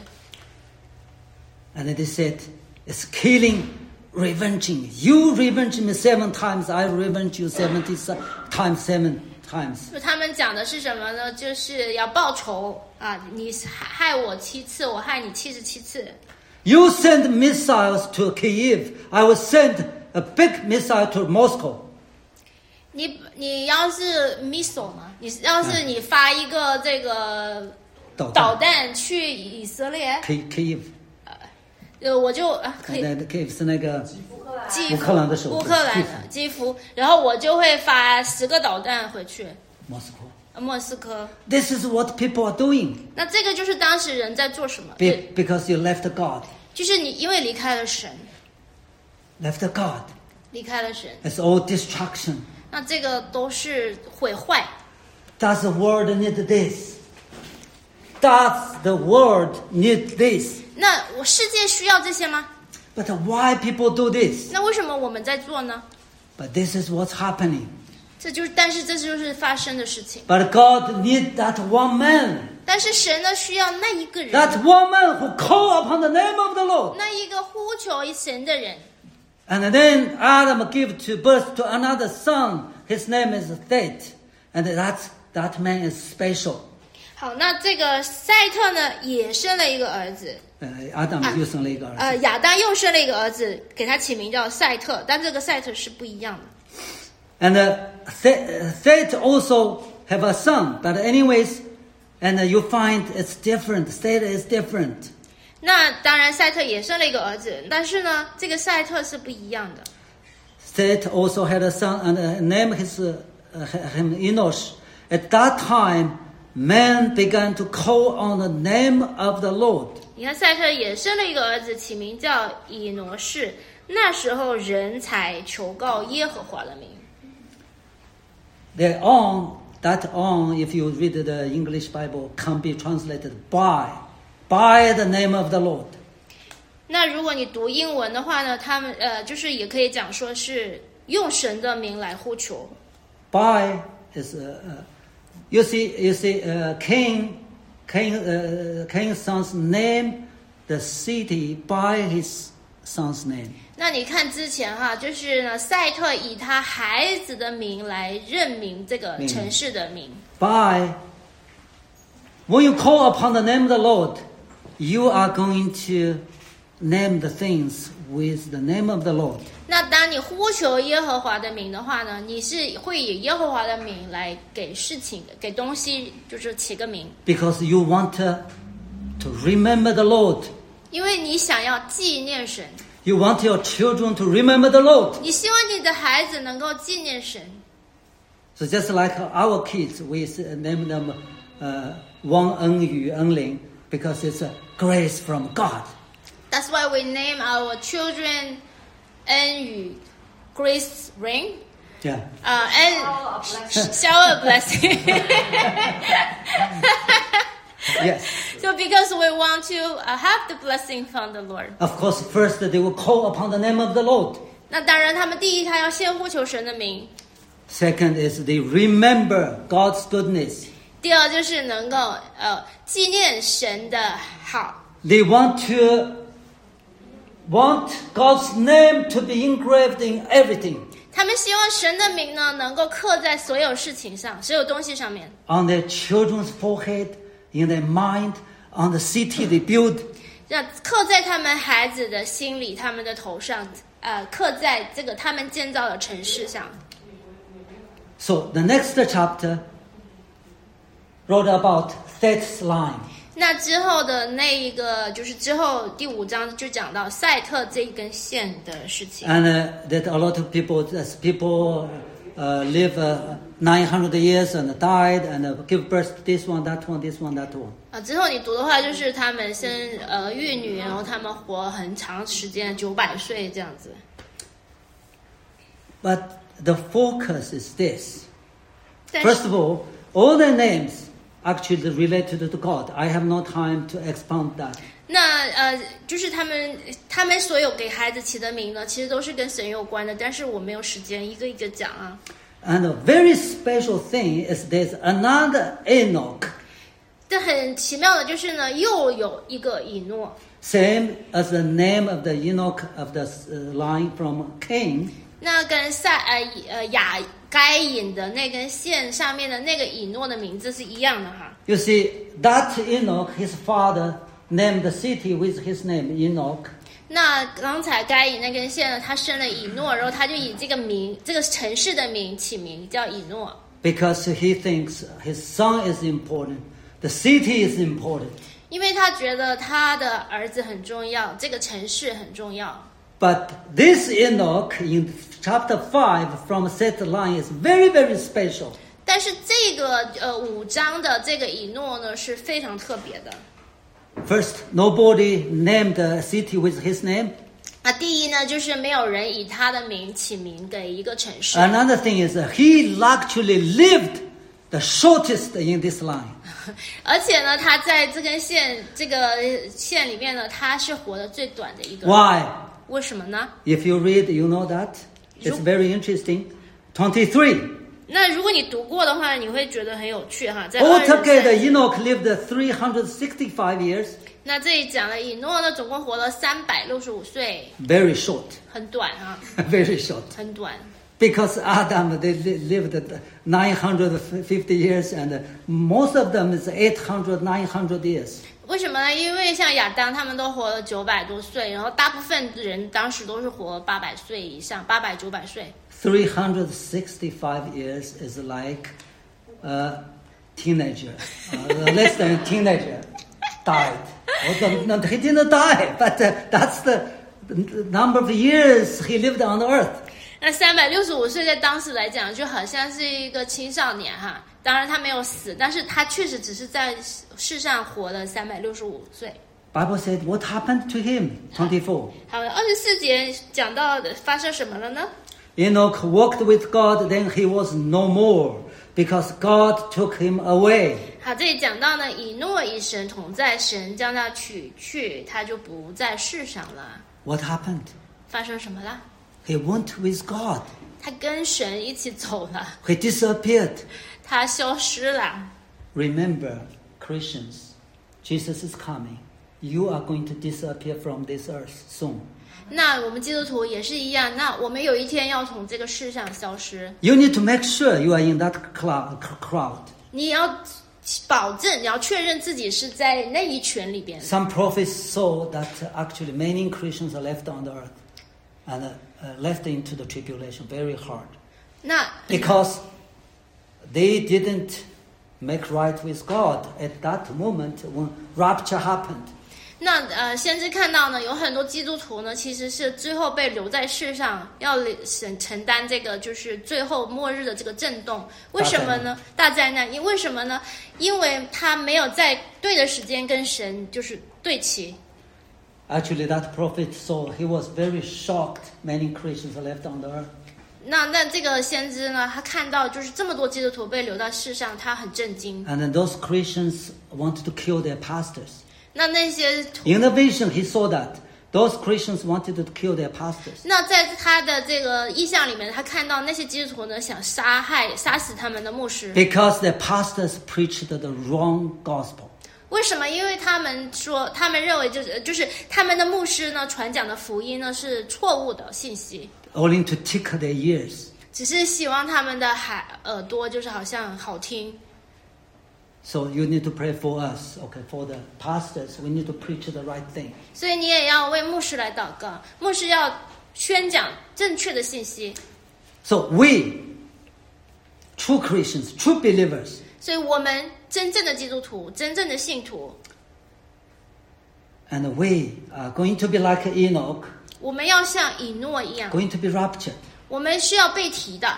And they said, it's killing, revenging. You revenge me 7 times, I revenge you 70 times 7 times. 就他们讲的是什么呢？就是要报仇啊！你害我7次，我害你77次。 You send missiles to Kyiv, I will send a big missile to Moscow. 你要是 missile 嘛，要是你发一个这个导弹去以色列， Kyiv. 我就可以。 Kyiv 是那个基乌克兰的首都乌克兰的基辅，然后我就会发10个导弹回去。莫斯科。 This is what people are doing. 那这个就是当时人在做什么？ Because you left God. 就是你因为离开了神。 Left God. 离开了神。 It's all destruction. 那这个都是毁坏。 Does the world need this? Does the world need this? 那世界需要这些吗？ But why people do this? 那为什么我们在做呢？ But this is what's happening. 但是这就是发生的事情。 But God needs that one man. 但是神呢，需要那一个人。 That one man who call upon the name of the Lord. 那一个呼求神的人。 And then Adam gave birth to another son. His name is Seth. And that man is special. 好，那这个赛特呢，也生了一个儿子。 亚当又生了一个儿子。 亚当又生了一个儿子，给他起名叫赛特，但这个赛特是不一样的。 And Seth also have a son, but anyways, and you find it's different. Seth is different. 那当然，赛特也生了一个儿子，但是呢，这个赛特是不一样的。 Seth also had a son, and named him Enosh. At that time, man began to call on the name of the Lord. 你看，赛特也生了一个儿子，起名叫以挪士。那时候人才求告耶和华的名。 That on, if you read the English Bible, can be translated by the name of the Lord. 那如果你读英文的话呢，他们就是也可以讲说是用神的名来呼求。 By is you see King's son's name, the city by his son's name. 那你看之前哈，就是呢，赛特以他孩子的名来任命这个城市的名。 When you call upon the name of the Lord, you are going to name the things with the name of the Lord. 那当你呼求耶和华的名的话呢，你是会以耶和华的名来给事情、给东西，就是起个名。 Because you want to remember the Lord. 因为你想要纪念神。 You want your children to remember the Lord. 你希望你的孩子能够纪念神。 So just like our kids, we name them Wang Enyu Enling because it's a grace from God. That's why we name our children Enyu, Grace Ring. Yeah. And shower blessing. Yes. So because we want to have the blessing from the Lord. Of course, first they will call upon the name of the Lord. 那当然，他们第一他要先呼求神的名。 Second is they remember God's goodness. 第二就是能够纪念神的好。 They want God's name to be engraved in everything. 他们希望神的名呢能够刻在所有事情上，所有东西上面。 On their children's forehead, in their mind, on the city they build. 让刻在他们孩子的心里，他们的头上，刻在这个他们建造的城市上。 So the next chapter wrote about Seth's line. 那之后的那一个，就是之后第5章就讲到赛特这一根线的事情。 And that a lot of people, as people live 900 years and died and give birth to this one, that one, this one, that one. 之后你读的话，就是他们生育女，然后他们活很长时间，900岁这样子。 But the focus is this. First of all their names actually related to God. I have no time to expound that. 那就是他们所有给孩子起的名呢，其实都是跟神有关的，但是我没有时间一个一个讲啊。 And a very special thing is there's another Enoch. 这很奇妙的就是呢，又有一个以诺。 Same as the name of the Enoch of the line from Cain. 那跟亚该隐的那根线上面的那个以诺的名字是一样的哈。 You see, that Enoch, his father named the city with his name, Enoch. 那刚才该隐那根线呢，他生了以诺，然后他就以这个名，这个城市的名起名叫以诺。 Because he thinks his son is important, the city is important. 因为他觉得他的儿子很重要，这个城市很重要。 But this Enoch in chapter 5 from Seth's line is very, very special. 但是这个5章的这个以诺呢是非常特别的。 First, nobody named the city with his name. 第一呢，就是没有人以他的名起名给一个城市。 Another thing is he actually lived the shortest in this line. 而且呢，他在这根线里面呢，他是活得最短的一个。 Why? 为什么呢？ If you read, you know that. It's very interesting. 23. 那如果你读过的话，你会觉得很有趣哈。在 Altogether, Enoch lived 365 years. 那这里讲了以诺呢，总共活了365岁。 Very short. 很短啊。 Very short. 很短。 Because Adam, they lived 950 years, and most of them is 800, 900 years. 为什么呢？因为像亚当他们都活了900多岁，然后大部分人当时都是活800岁以上，800、900岁。 365 years is like a teenager, less than a teenager died. No, he didn't die, but that's the number of years he lived on the earth. 那365岁在当时来讲，就好像是一个青少年哈。当然他没有死，但是他确实只是在世上活了365岁。 Bible said, what happened to him? 24. 好，24节讲到发生什么了呢？ Enoch walked with God, then he was no more, because God took him away. 好，这里讲到呢，以诺与神同在，神将他取去，他就不在世上了。 What happened? 发生什么了？ He went with God. 他跟神一起走了， He disappeared. 他消失了。 Remember, Christians, Jesus is coming. You are going to disappear from this earth soon. 那我们基督徒也是一样，那我们有一天要从这个世上消失。 You need to make sure you are in that crowd. 你要保证，你要确认自己是在那一群里边。 Some prophets saw that actually many Christians are left on the earth and left into the tribulation very hard. 那 Because they didn't make right with God at that moment when rapture happened. 那先知看到呢，有很多基督徒呢，其实是最后被留在世上，要承担这个就是最后末日的这个震动。为什么呢？大灾难。为什么呢？因为他没有在对的时间跟神就是对齐。 Actually, that prophet saw, he was very shocked many Christians are left on the earth. 那这个先知呢，他看到就是这么多基督徒被留到世上，他很震惊。 And then those Christians wanted to kill their pastors. 那些 In the vision, he saw that. Those Christians wanted to kill their pastors. 那在他的这个意象里面，他看到那些基督徒呢，想杀死他们的牧师。 Because their pastors preached the wrong gospel. 为什么？因为他们说，他们认为就是他们的牧师呢，传讲的福音呢是错误的信息， Only to tickle their ears. 只是希望他们的耳朵就是好像好听。 So you need to pray for us, okay, for the pastors. We need to preach the right thing. 所以你也要为牧师来祷告，牧师要宣讲正确的信息。 So we, true Christians, true believers, 所以我们真正的基督徒，真正的信徒， and we are going to be like Enoch, 我们要像以诺一样， going to be raptured. 我们是要被提的。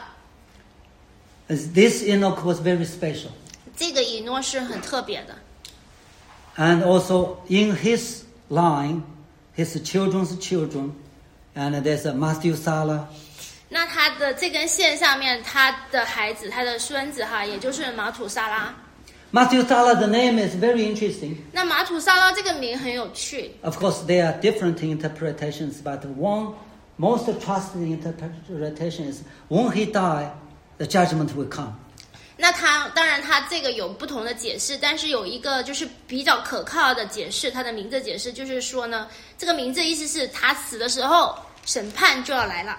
As this Enoch was very special. 这个以诺是很特别的。 And also in his line, his children's children, and there's a Methuselah. 那他的这根线上面，他的孩子，他的孙子哈，也就是马土沙拉。 Methuselah, the name is very interesting. 那马土沙拉这个名很有趣。 Of course, there are different interpretations, but one most trusted interpretation is when he died, the judgment will come. 那他当然他这个有不同的解释，但是有一个就是比较可靠的解释，他的名字解释就是说呢，这个名字意思是他死的时候审判就要来了。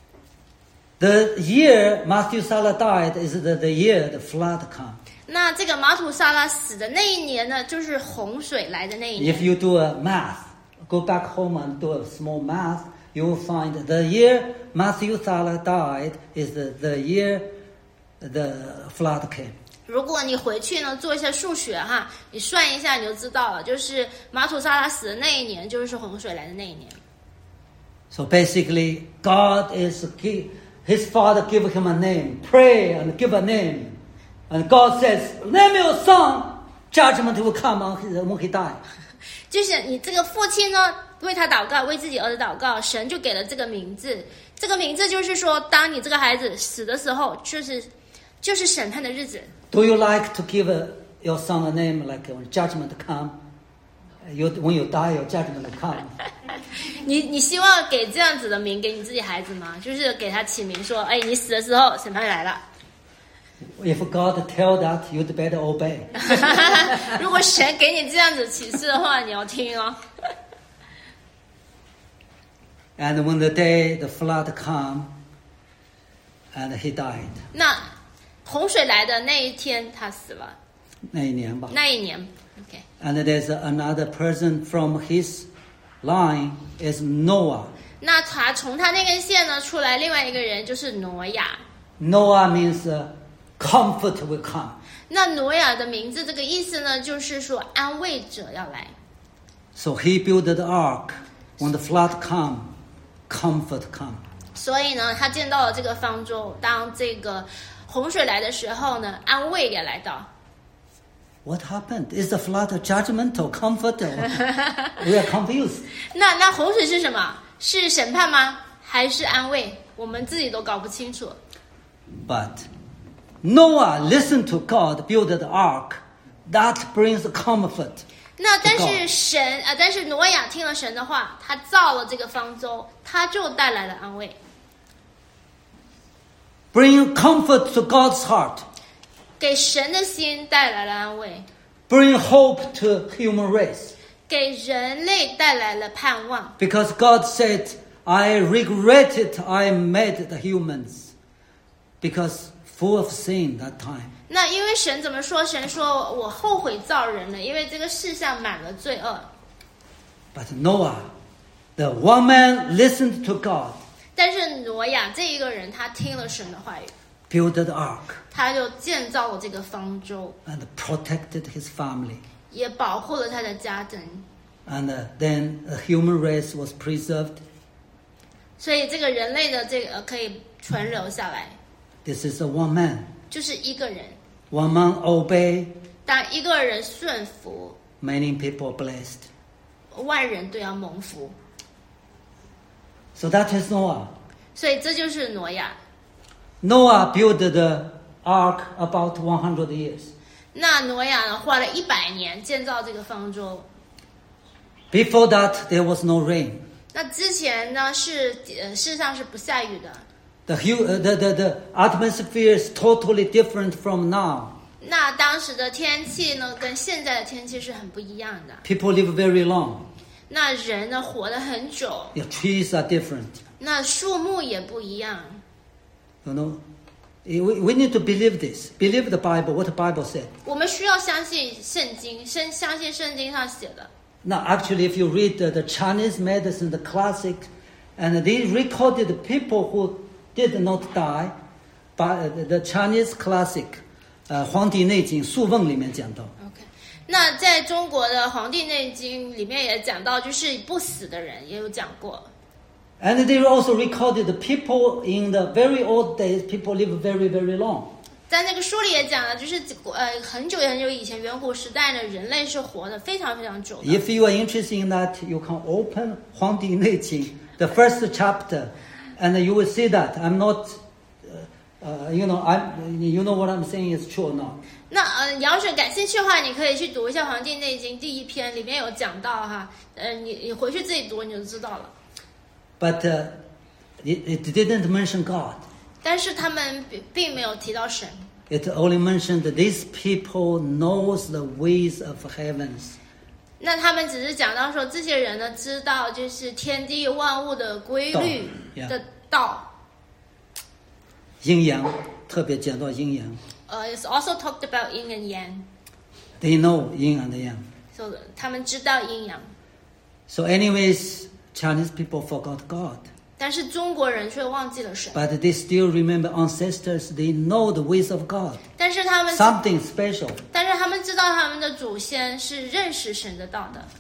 The year Methuselah died is the year the flood come. 那这个马土沙拉死的那一年呢，就是洪水来的那一年。 If you do a math, go back home and do a small math, you will find the year Methuselah died is the year the flood came. 如果你回去呢做一下数学哈，你算一下你就知道了，就是马土沙拉死的那一年，就是洪水来的那一年。 So basically, God is his father gave him a name, pray and give a name, and God says, "Name your son, judgment will come when he die." 就是你这个父亲呢，为他祷告，为自己儿子祷告，神就给了这个名字。这个名字就是说，当你这个孩子死的时候，就是审判的日子。 Do you like to give your son a name like when judgment come? When you die, your judgment will come. 你希望给这样子的名给你自己孩子吗？就是给他起名说，哎，你死的时候审判来了。 If God tell that, you'd better obey. 如果神给你这样子启示的话，你要听哦。 And when the day the flood come, and he died. 那洪水来的那一天，他死了。 那一年吧。 那一年 ，OK。 And there's another person from his line is Noah. 那他从他那根线呢出来，另外一个人就是挪亚。 Noah means comfort will come. 那挪亚的名字这个意思呢，就是说安慰者要来。 So he built the ark. When the flood come, comfort come. 所以呢，他见到了这个方舟，当这个洪水来的时候呢，安慰也来到。 What happened? Is the flood a judgment or comfort? We are confused. 那洪水是什么？是审判吗？还是安慰？我们自己都搞不清楚。 But Noah listened to God, built the ark. That brings comfort. 那但是但是挪亚听了神的话，他造了这个方舟，他就带来了安慰， Bring comfort to God's heart. 给神的心带来了安慰， Bring hope to human race. 给人类带来了盼望。 Because God said, I regretted I made the humans. Because full of sin that time. 那因为神怎么说？神说我后悔造人了，因为这个世上满了罪恶。 But Noah, the one man listened to God, 但是挪亚这一个人，他听了神的话语， built the ark, 他就建造了这个方舟， and protected his family. 也保护了他的家人。 And then the human race was preserved. 所以这个人类的这个可以存留下来， This is the one man. 就是一个人。 One man obey, 当一个人顺服， many people blessed. 万人都要蒙福。 So that is Noah. 所以这就是挪亚。 Noah built the ark about 100 years. 那挪亚呢，花了100年建造这个方舟。 Before that, there was no rain. 那之前呢，事实上是不下雨的。 The atmosphere is totally different from now. 那当时的天气呢，跟现在的天气是很不一样的。 People live very long. 那人呢，活得很久。 The trees are different. 那树木也不一样。 You know, we need to believe this. Believe the Bible, what the Bible said. 我们需要相信圣经，相信圣经上写的。 Now, actually, if you read the Chinese medicine, the classic, and they recorded the people who did not die, by the Chinese classic, 黄帝内经素问里面讲到。 OK， 那在中国的《黄帝内经》里面也讲到，就是不死的人也有讲过。 And they also recorded the people in the very old days, people live very, very long. 在那个书里也讲了，就是很久很久以前，远古时代呢，人类是活得非常非常久的。 If you are interested in that, you can open 黄帝内经, the first chapter, and you will see that I'm not, you know what I'm saying is true or not. 那要是感兴趣的话，你可以去读一下《黄帝内经》第1篇，里面有讲到哈，你回去自己读你就知道了。 But it didn't mention God. 但是他们并没有提到神， It only mentioned that these people knows the ways of heavens. 那他们只是讲到说，这些人呢知道就是天地万物的规律的道。 阴阳，特别讲到阴阳。 It's also talked about yin and yang. They know yin and yang. So 他们知道阴阳。 So anyways, Chinese people forgot God. 但是中国人却忘记了神。 But they still remember ancestors. They know the ways of God. 但是他们 Something special. 但是他们知道他们的祖先是认识神的道的。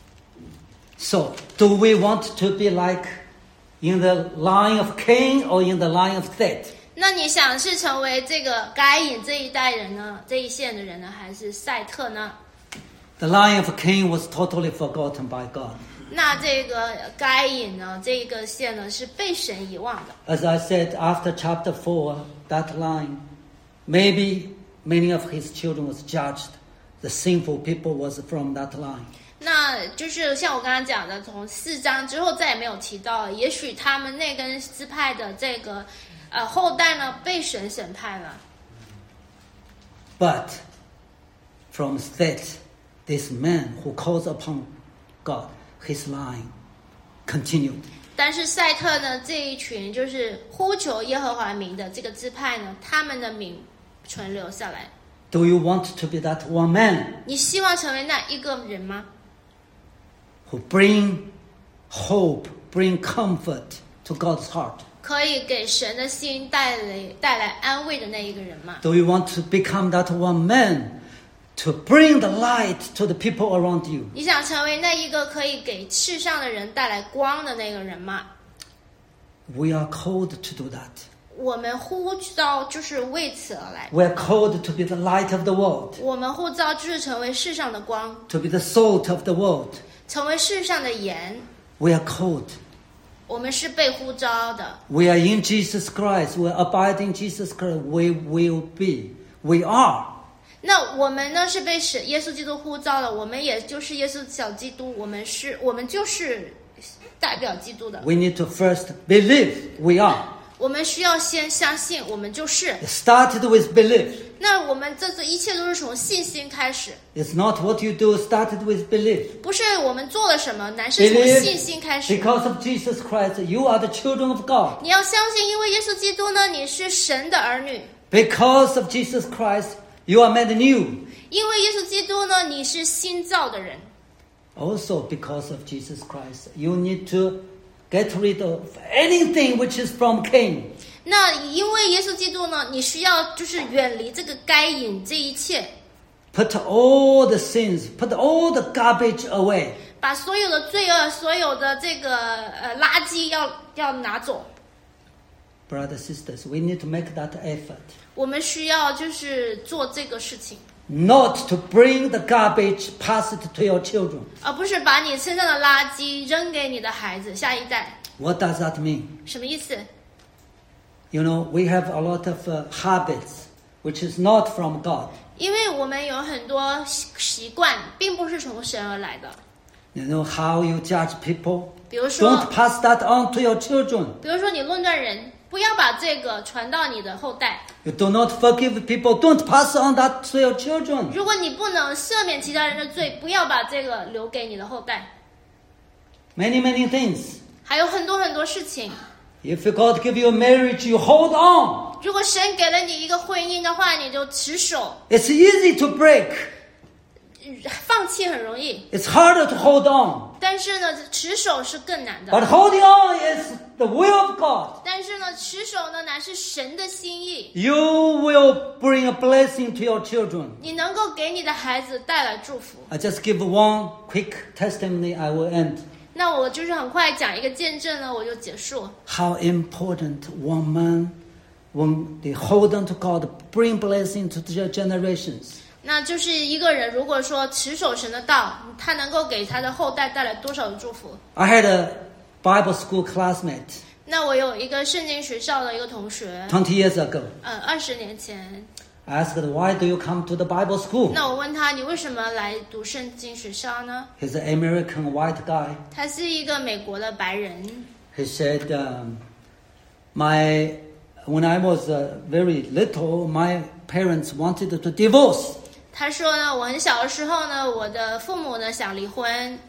So, do we want to be like in the line of Cain or in the line of Seth? 那你想是成为这个该隐这一代人呢，这一线的人呢，还是赛特呢？ The line of Cain was totally forgotten by God. 那这个该隐呢，这个线呢是被神遗忘的。 As I said, after chapter 4, that line, maybe many of his children was judged. The sinful people was from that line. 那就是像我刚刚讲的，从4章之后再也没有提到了。也许他们那根支派的这个后代呢，被神审判了。 But from Seth, this man who calls upon God, his line continued. 但是赛特呢，这一群就是呼求耶和华名的这个支派呢，他们的名存留下来。 Do you want to be that one man 你希望成为那一个人吗？ who bring hope, bring comfort to God's heart? 可以给神的心带来安慰的那一个人吗？ Do you want to become that one man to bring the light to the people around you? 你想成为那一个可以给世上的人带来光的那个人吗？ We are called to do that. 我们呼召就是为此而来， We are called to be the light of the world, 我们呼召就是成为世上的光， to be the salt of the world. 成为世上的盐。 We are called. 我们是被呼召的， We are in Jesus Christ. We abide in Jesus Christ. We will be. We are. 那我们呢是被耶稣基督呼召的，我们也就是耶稣小基督，我们就是代表基督的。 We need to first believe we are. 我们需要先相信，我们就是。 It started with belief. 那我们这一切都是从信心开始， It's not what you do. Started with belief. 不是我们做了什么，乃是从 Believe 信心开始。 because of Jesus Christ. You are the children of God. 你要相信，因为耶稣基督呢，你是神的儿女； Because of Jesus Christ, you are made new. 因为耶稣基督呢，你是新造的人。 Also, because of Jesus Christ, you need to get rid of anything which is from Cain. 那因为耶稣基督呢，你需要就是远离这个该隐这一切， Put all the sins, put all the garbage away. 把所有的罪恶、所有的这个垃圾要拿走。 Brothers, sisters, we need to make that effort. 我们需要就是做这个事情， Not to bring the garbage, pass it to your children. 而不是把你身上的垃圾扔给你的孩子、下一代。 What does that mean? 什么意思？ You know, we have a lot of habits which is not from God. 因为我们有很多习惯，并不是从神而来的。 You know how you judge people? 比如说 Don't，pass that on to your children. 比如说你论断人，不要把这个传到你的后代。 You do not forgive people. Don't pass on that to your children. 如果你不能赦免其他人的罪，不要把这个留给你的后代。 Many, many things. 还有很多很多事情。 If God give you a marriage, you hold on. 如果神给了你一个婚姻的话，你就持守。 It's easy to break. 放弃很容易， It's harder to hold on. 但是呢，持守是更难的。 But holding on is the will of God. 但是呢，持守呢乃是神的心意。 You will bring a blessing to your children. 你能够给你的孩子带来祝福。 I just give one quick testimony. I will end. 那我就是很快讲一个见证呢，我就结束。 How important one man, when they hold on to God, bring blessing to their generations. 那就是一个人，如果说持守神的道，他能够给他的后代带来多少的祝福？ I had a Bible school classmate 那我有一个圣经学校的一个同学 20 years ago. ，20年前， I asked, why do you come to the Bible school? 那我问他，你为什么来读圣经学校呢？ He's an American white guy. 他是一个美国的白人。 He said, when I was very little, my parents wanted to divorce. 他说呢，我很小的时候呢，我的父母呢想离婚，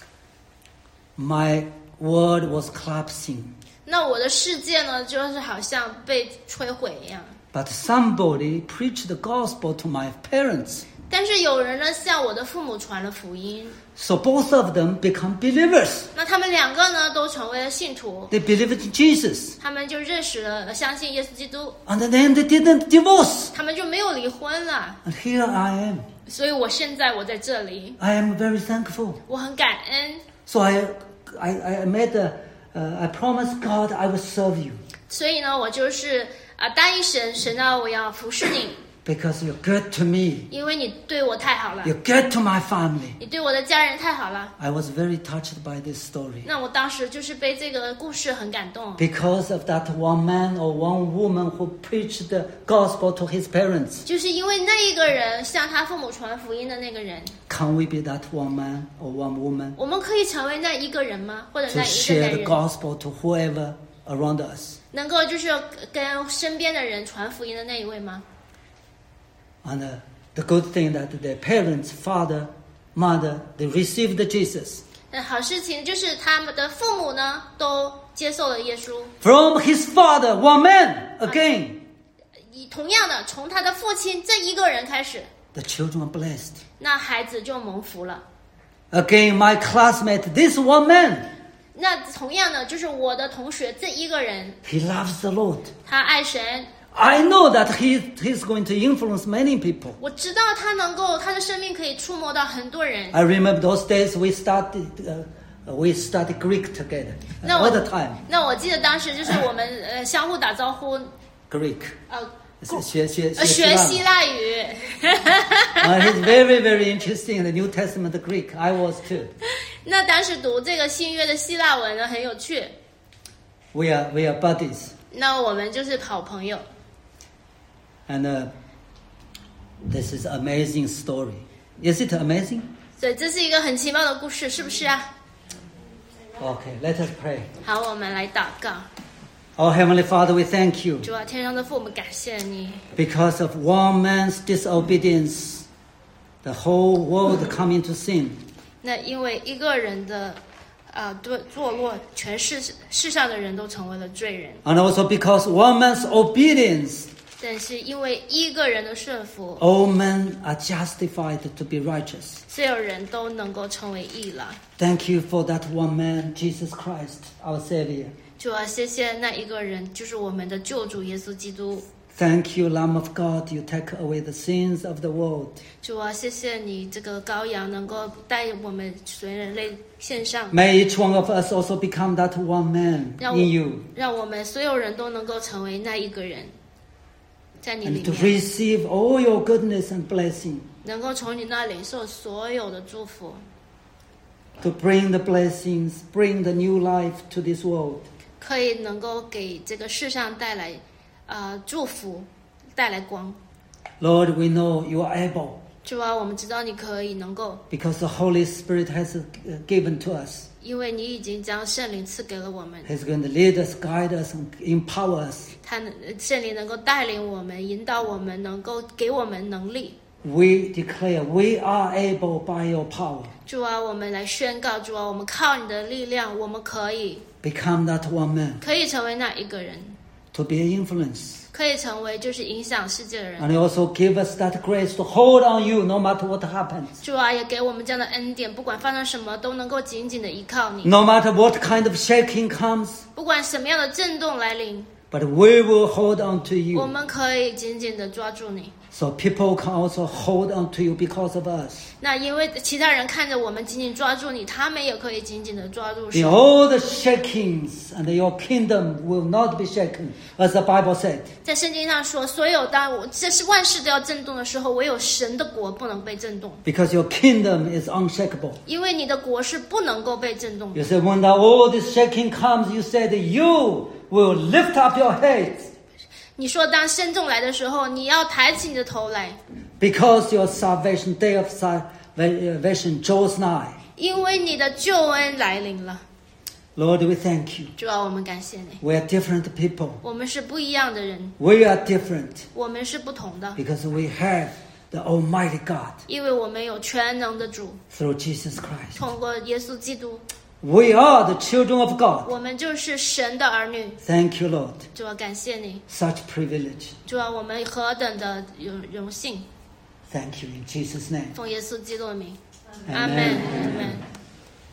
My world was collapsing. 那我的世界呢就是好像被摧毁一样。 But somebody preached the gospel to my parents. 但是有人呢向我的父母传了福音， So both of them become believers. 那他们两个呢都成为了信徒， They believed in Jesus. 他们就认识了、相信耶稣基督， And then they didn't divorce. 他们就没有离婚了。 And here I am. 所以我现在在这里， I am very thankful. 我很感恩。 So I promised God I will serve you. 所以呢，我就是答应神啊，我要服侍你， Because you're good to me. 因为你对我太好了， You're good to my family. 你对我的家人太好了。 I was very touched by this story. 那我当时就是被这个故事很感动， Because of that one man or one woman who preached the gospel to his parents. 就是因为那一个人向他父母传福音的那个人。 Can we be that one man or one woman 我们可以成为那一个人吗？或者 to 那一个 share 男 the 人， gospel to whoever around us? 能够就是跟身边的人传福音的那一位吗？ And the good thing that their parents, father, mother, they received Jesus. 那好事情就是他们的父母呢都接受了耶稣， From his father, one man, again. 同样的，从他的父亲这一个人开始， the children are blessed. 那孩子就蒙福了。 Again, my classmate, this one man, 那同样的，就是我的同学这一个人， he loves the Lord. 他爱神， I know that he's going to influence many people. 我知道他的生命可以触摸到很多人。 I remember those days we studied Greek together 那 all the time. 那我记得当时就是我们相互打招呼， Greek. 学希腊语。 He's very, very interesting in the New Testament Greek. I was too. 那当时读这个新约的希腊文呢，很有趣。 We are buddies. 那我们就是好朋友。 And this is an amazing story. Is it amazing? 所以这是一个很奇妙的故事，是不是啊？ Okay, let us pray. 好，我们来祷告。 Our Heavenly Father, we thank you 主啊，天上的父，我们感谢你， because of one man's disobedience, the whole world come into sin. 那因为一个人的堕落，全世上的人都成为了罪人。 And also because one man's obedience, 但是因为一个人的顺服， all men are justified to be righteous. 所有人都能够成为义了。 Thank you for that one man, Jesus Christ, our Savior. 主啊，谢谢那一个人，就是我们的救主耶稣基督。 Thank you, Lamb of God, you take away the sins of the world. 主啊，谢谢你这个羔羊能够带我们全人类献上， May each one of us also become that one man 让 in you 让我们所有人都能够成为那一个人，在你里 and to 面 receive all your goodness and blessing, 能够从你那领受所有的祝福， to bring the blessings, bring the new life to this world. 可以能够给这个世上带来祝福，带来光。 Lord, we know you are able 主啊，我们知道你可以能够， because the Holy Spirit has given to us. 因为你已经将圣灵赐给了我们， He's going to lead us, guide us, and empower us. 圣灵能够带领我们，引导我们，能够给我们能力。 We declare we are able by your power. 主啊，我们来宣告，主啊，我们靠你的力量，我们可以 Become that one man 成为那一个人， to be an influence. 可以成为就是影响世界的人。 And also give us that grace to hold on you no matter what happens. 主啊，也给我们这样的恩典，不管发生什么，都能够紧紧的依靠你。 No matter what kind of shaking comes, 不管什么样的震动来临， but we will hold on to 我 you. 们可以紧紧的抓住你。 So people can also hold on to you because of us. 那因为其他人看着我们紧紧抓住你，他们也可以紧紧的抓住 In 神。 all the shakings and your kingdom will not be shaken, as the Bible said. 在圣经上说，所有这是万事都要震动的时候，唯有神的国不能被震动， Because your kingdom is unshakable. 因为你的国是不能够被震动的。 You said when all this shaking comes, you said you will lift up your heads 你说，当深重来的时候，你要抬起你的头来， because your salvation, day of salvation draws nigh. 因为你的救恩来临了。 Lord, we thank you. 主啊，我们感谢你， We are different people. 我们是不一样的人， We are different 我们是不同的， because we have the Almighty God 因为我们有全能的主， through Jesus Christ. 通过耶稣基督， We are the children of God. 我们就是神的儿女。 Thank you, Lord. 主啊，感谢你， Such privilege. 主啊，我们何等的荣幸！ Thank you in Jesus' name. 奉耶稣基督的名， Amen. 阿门，阿门。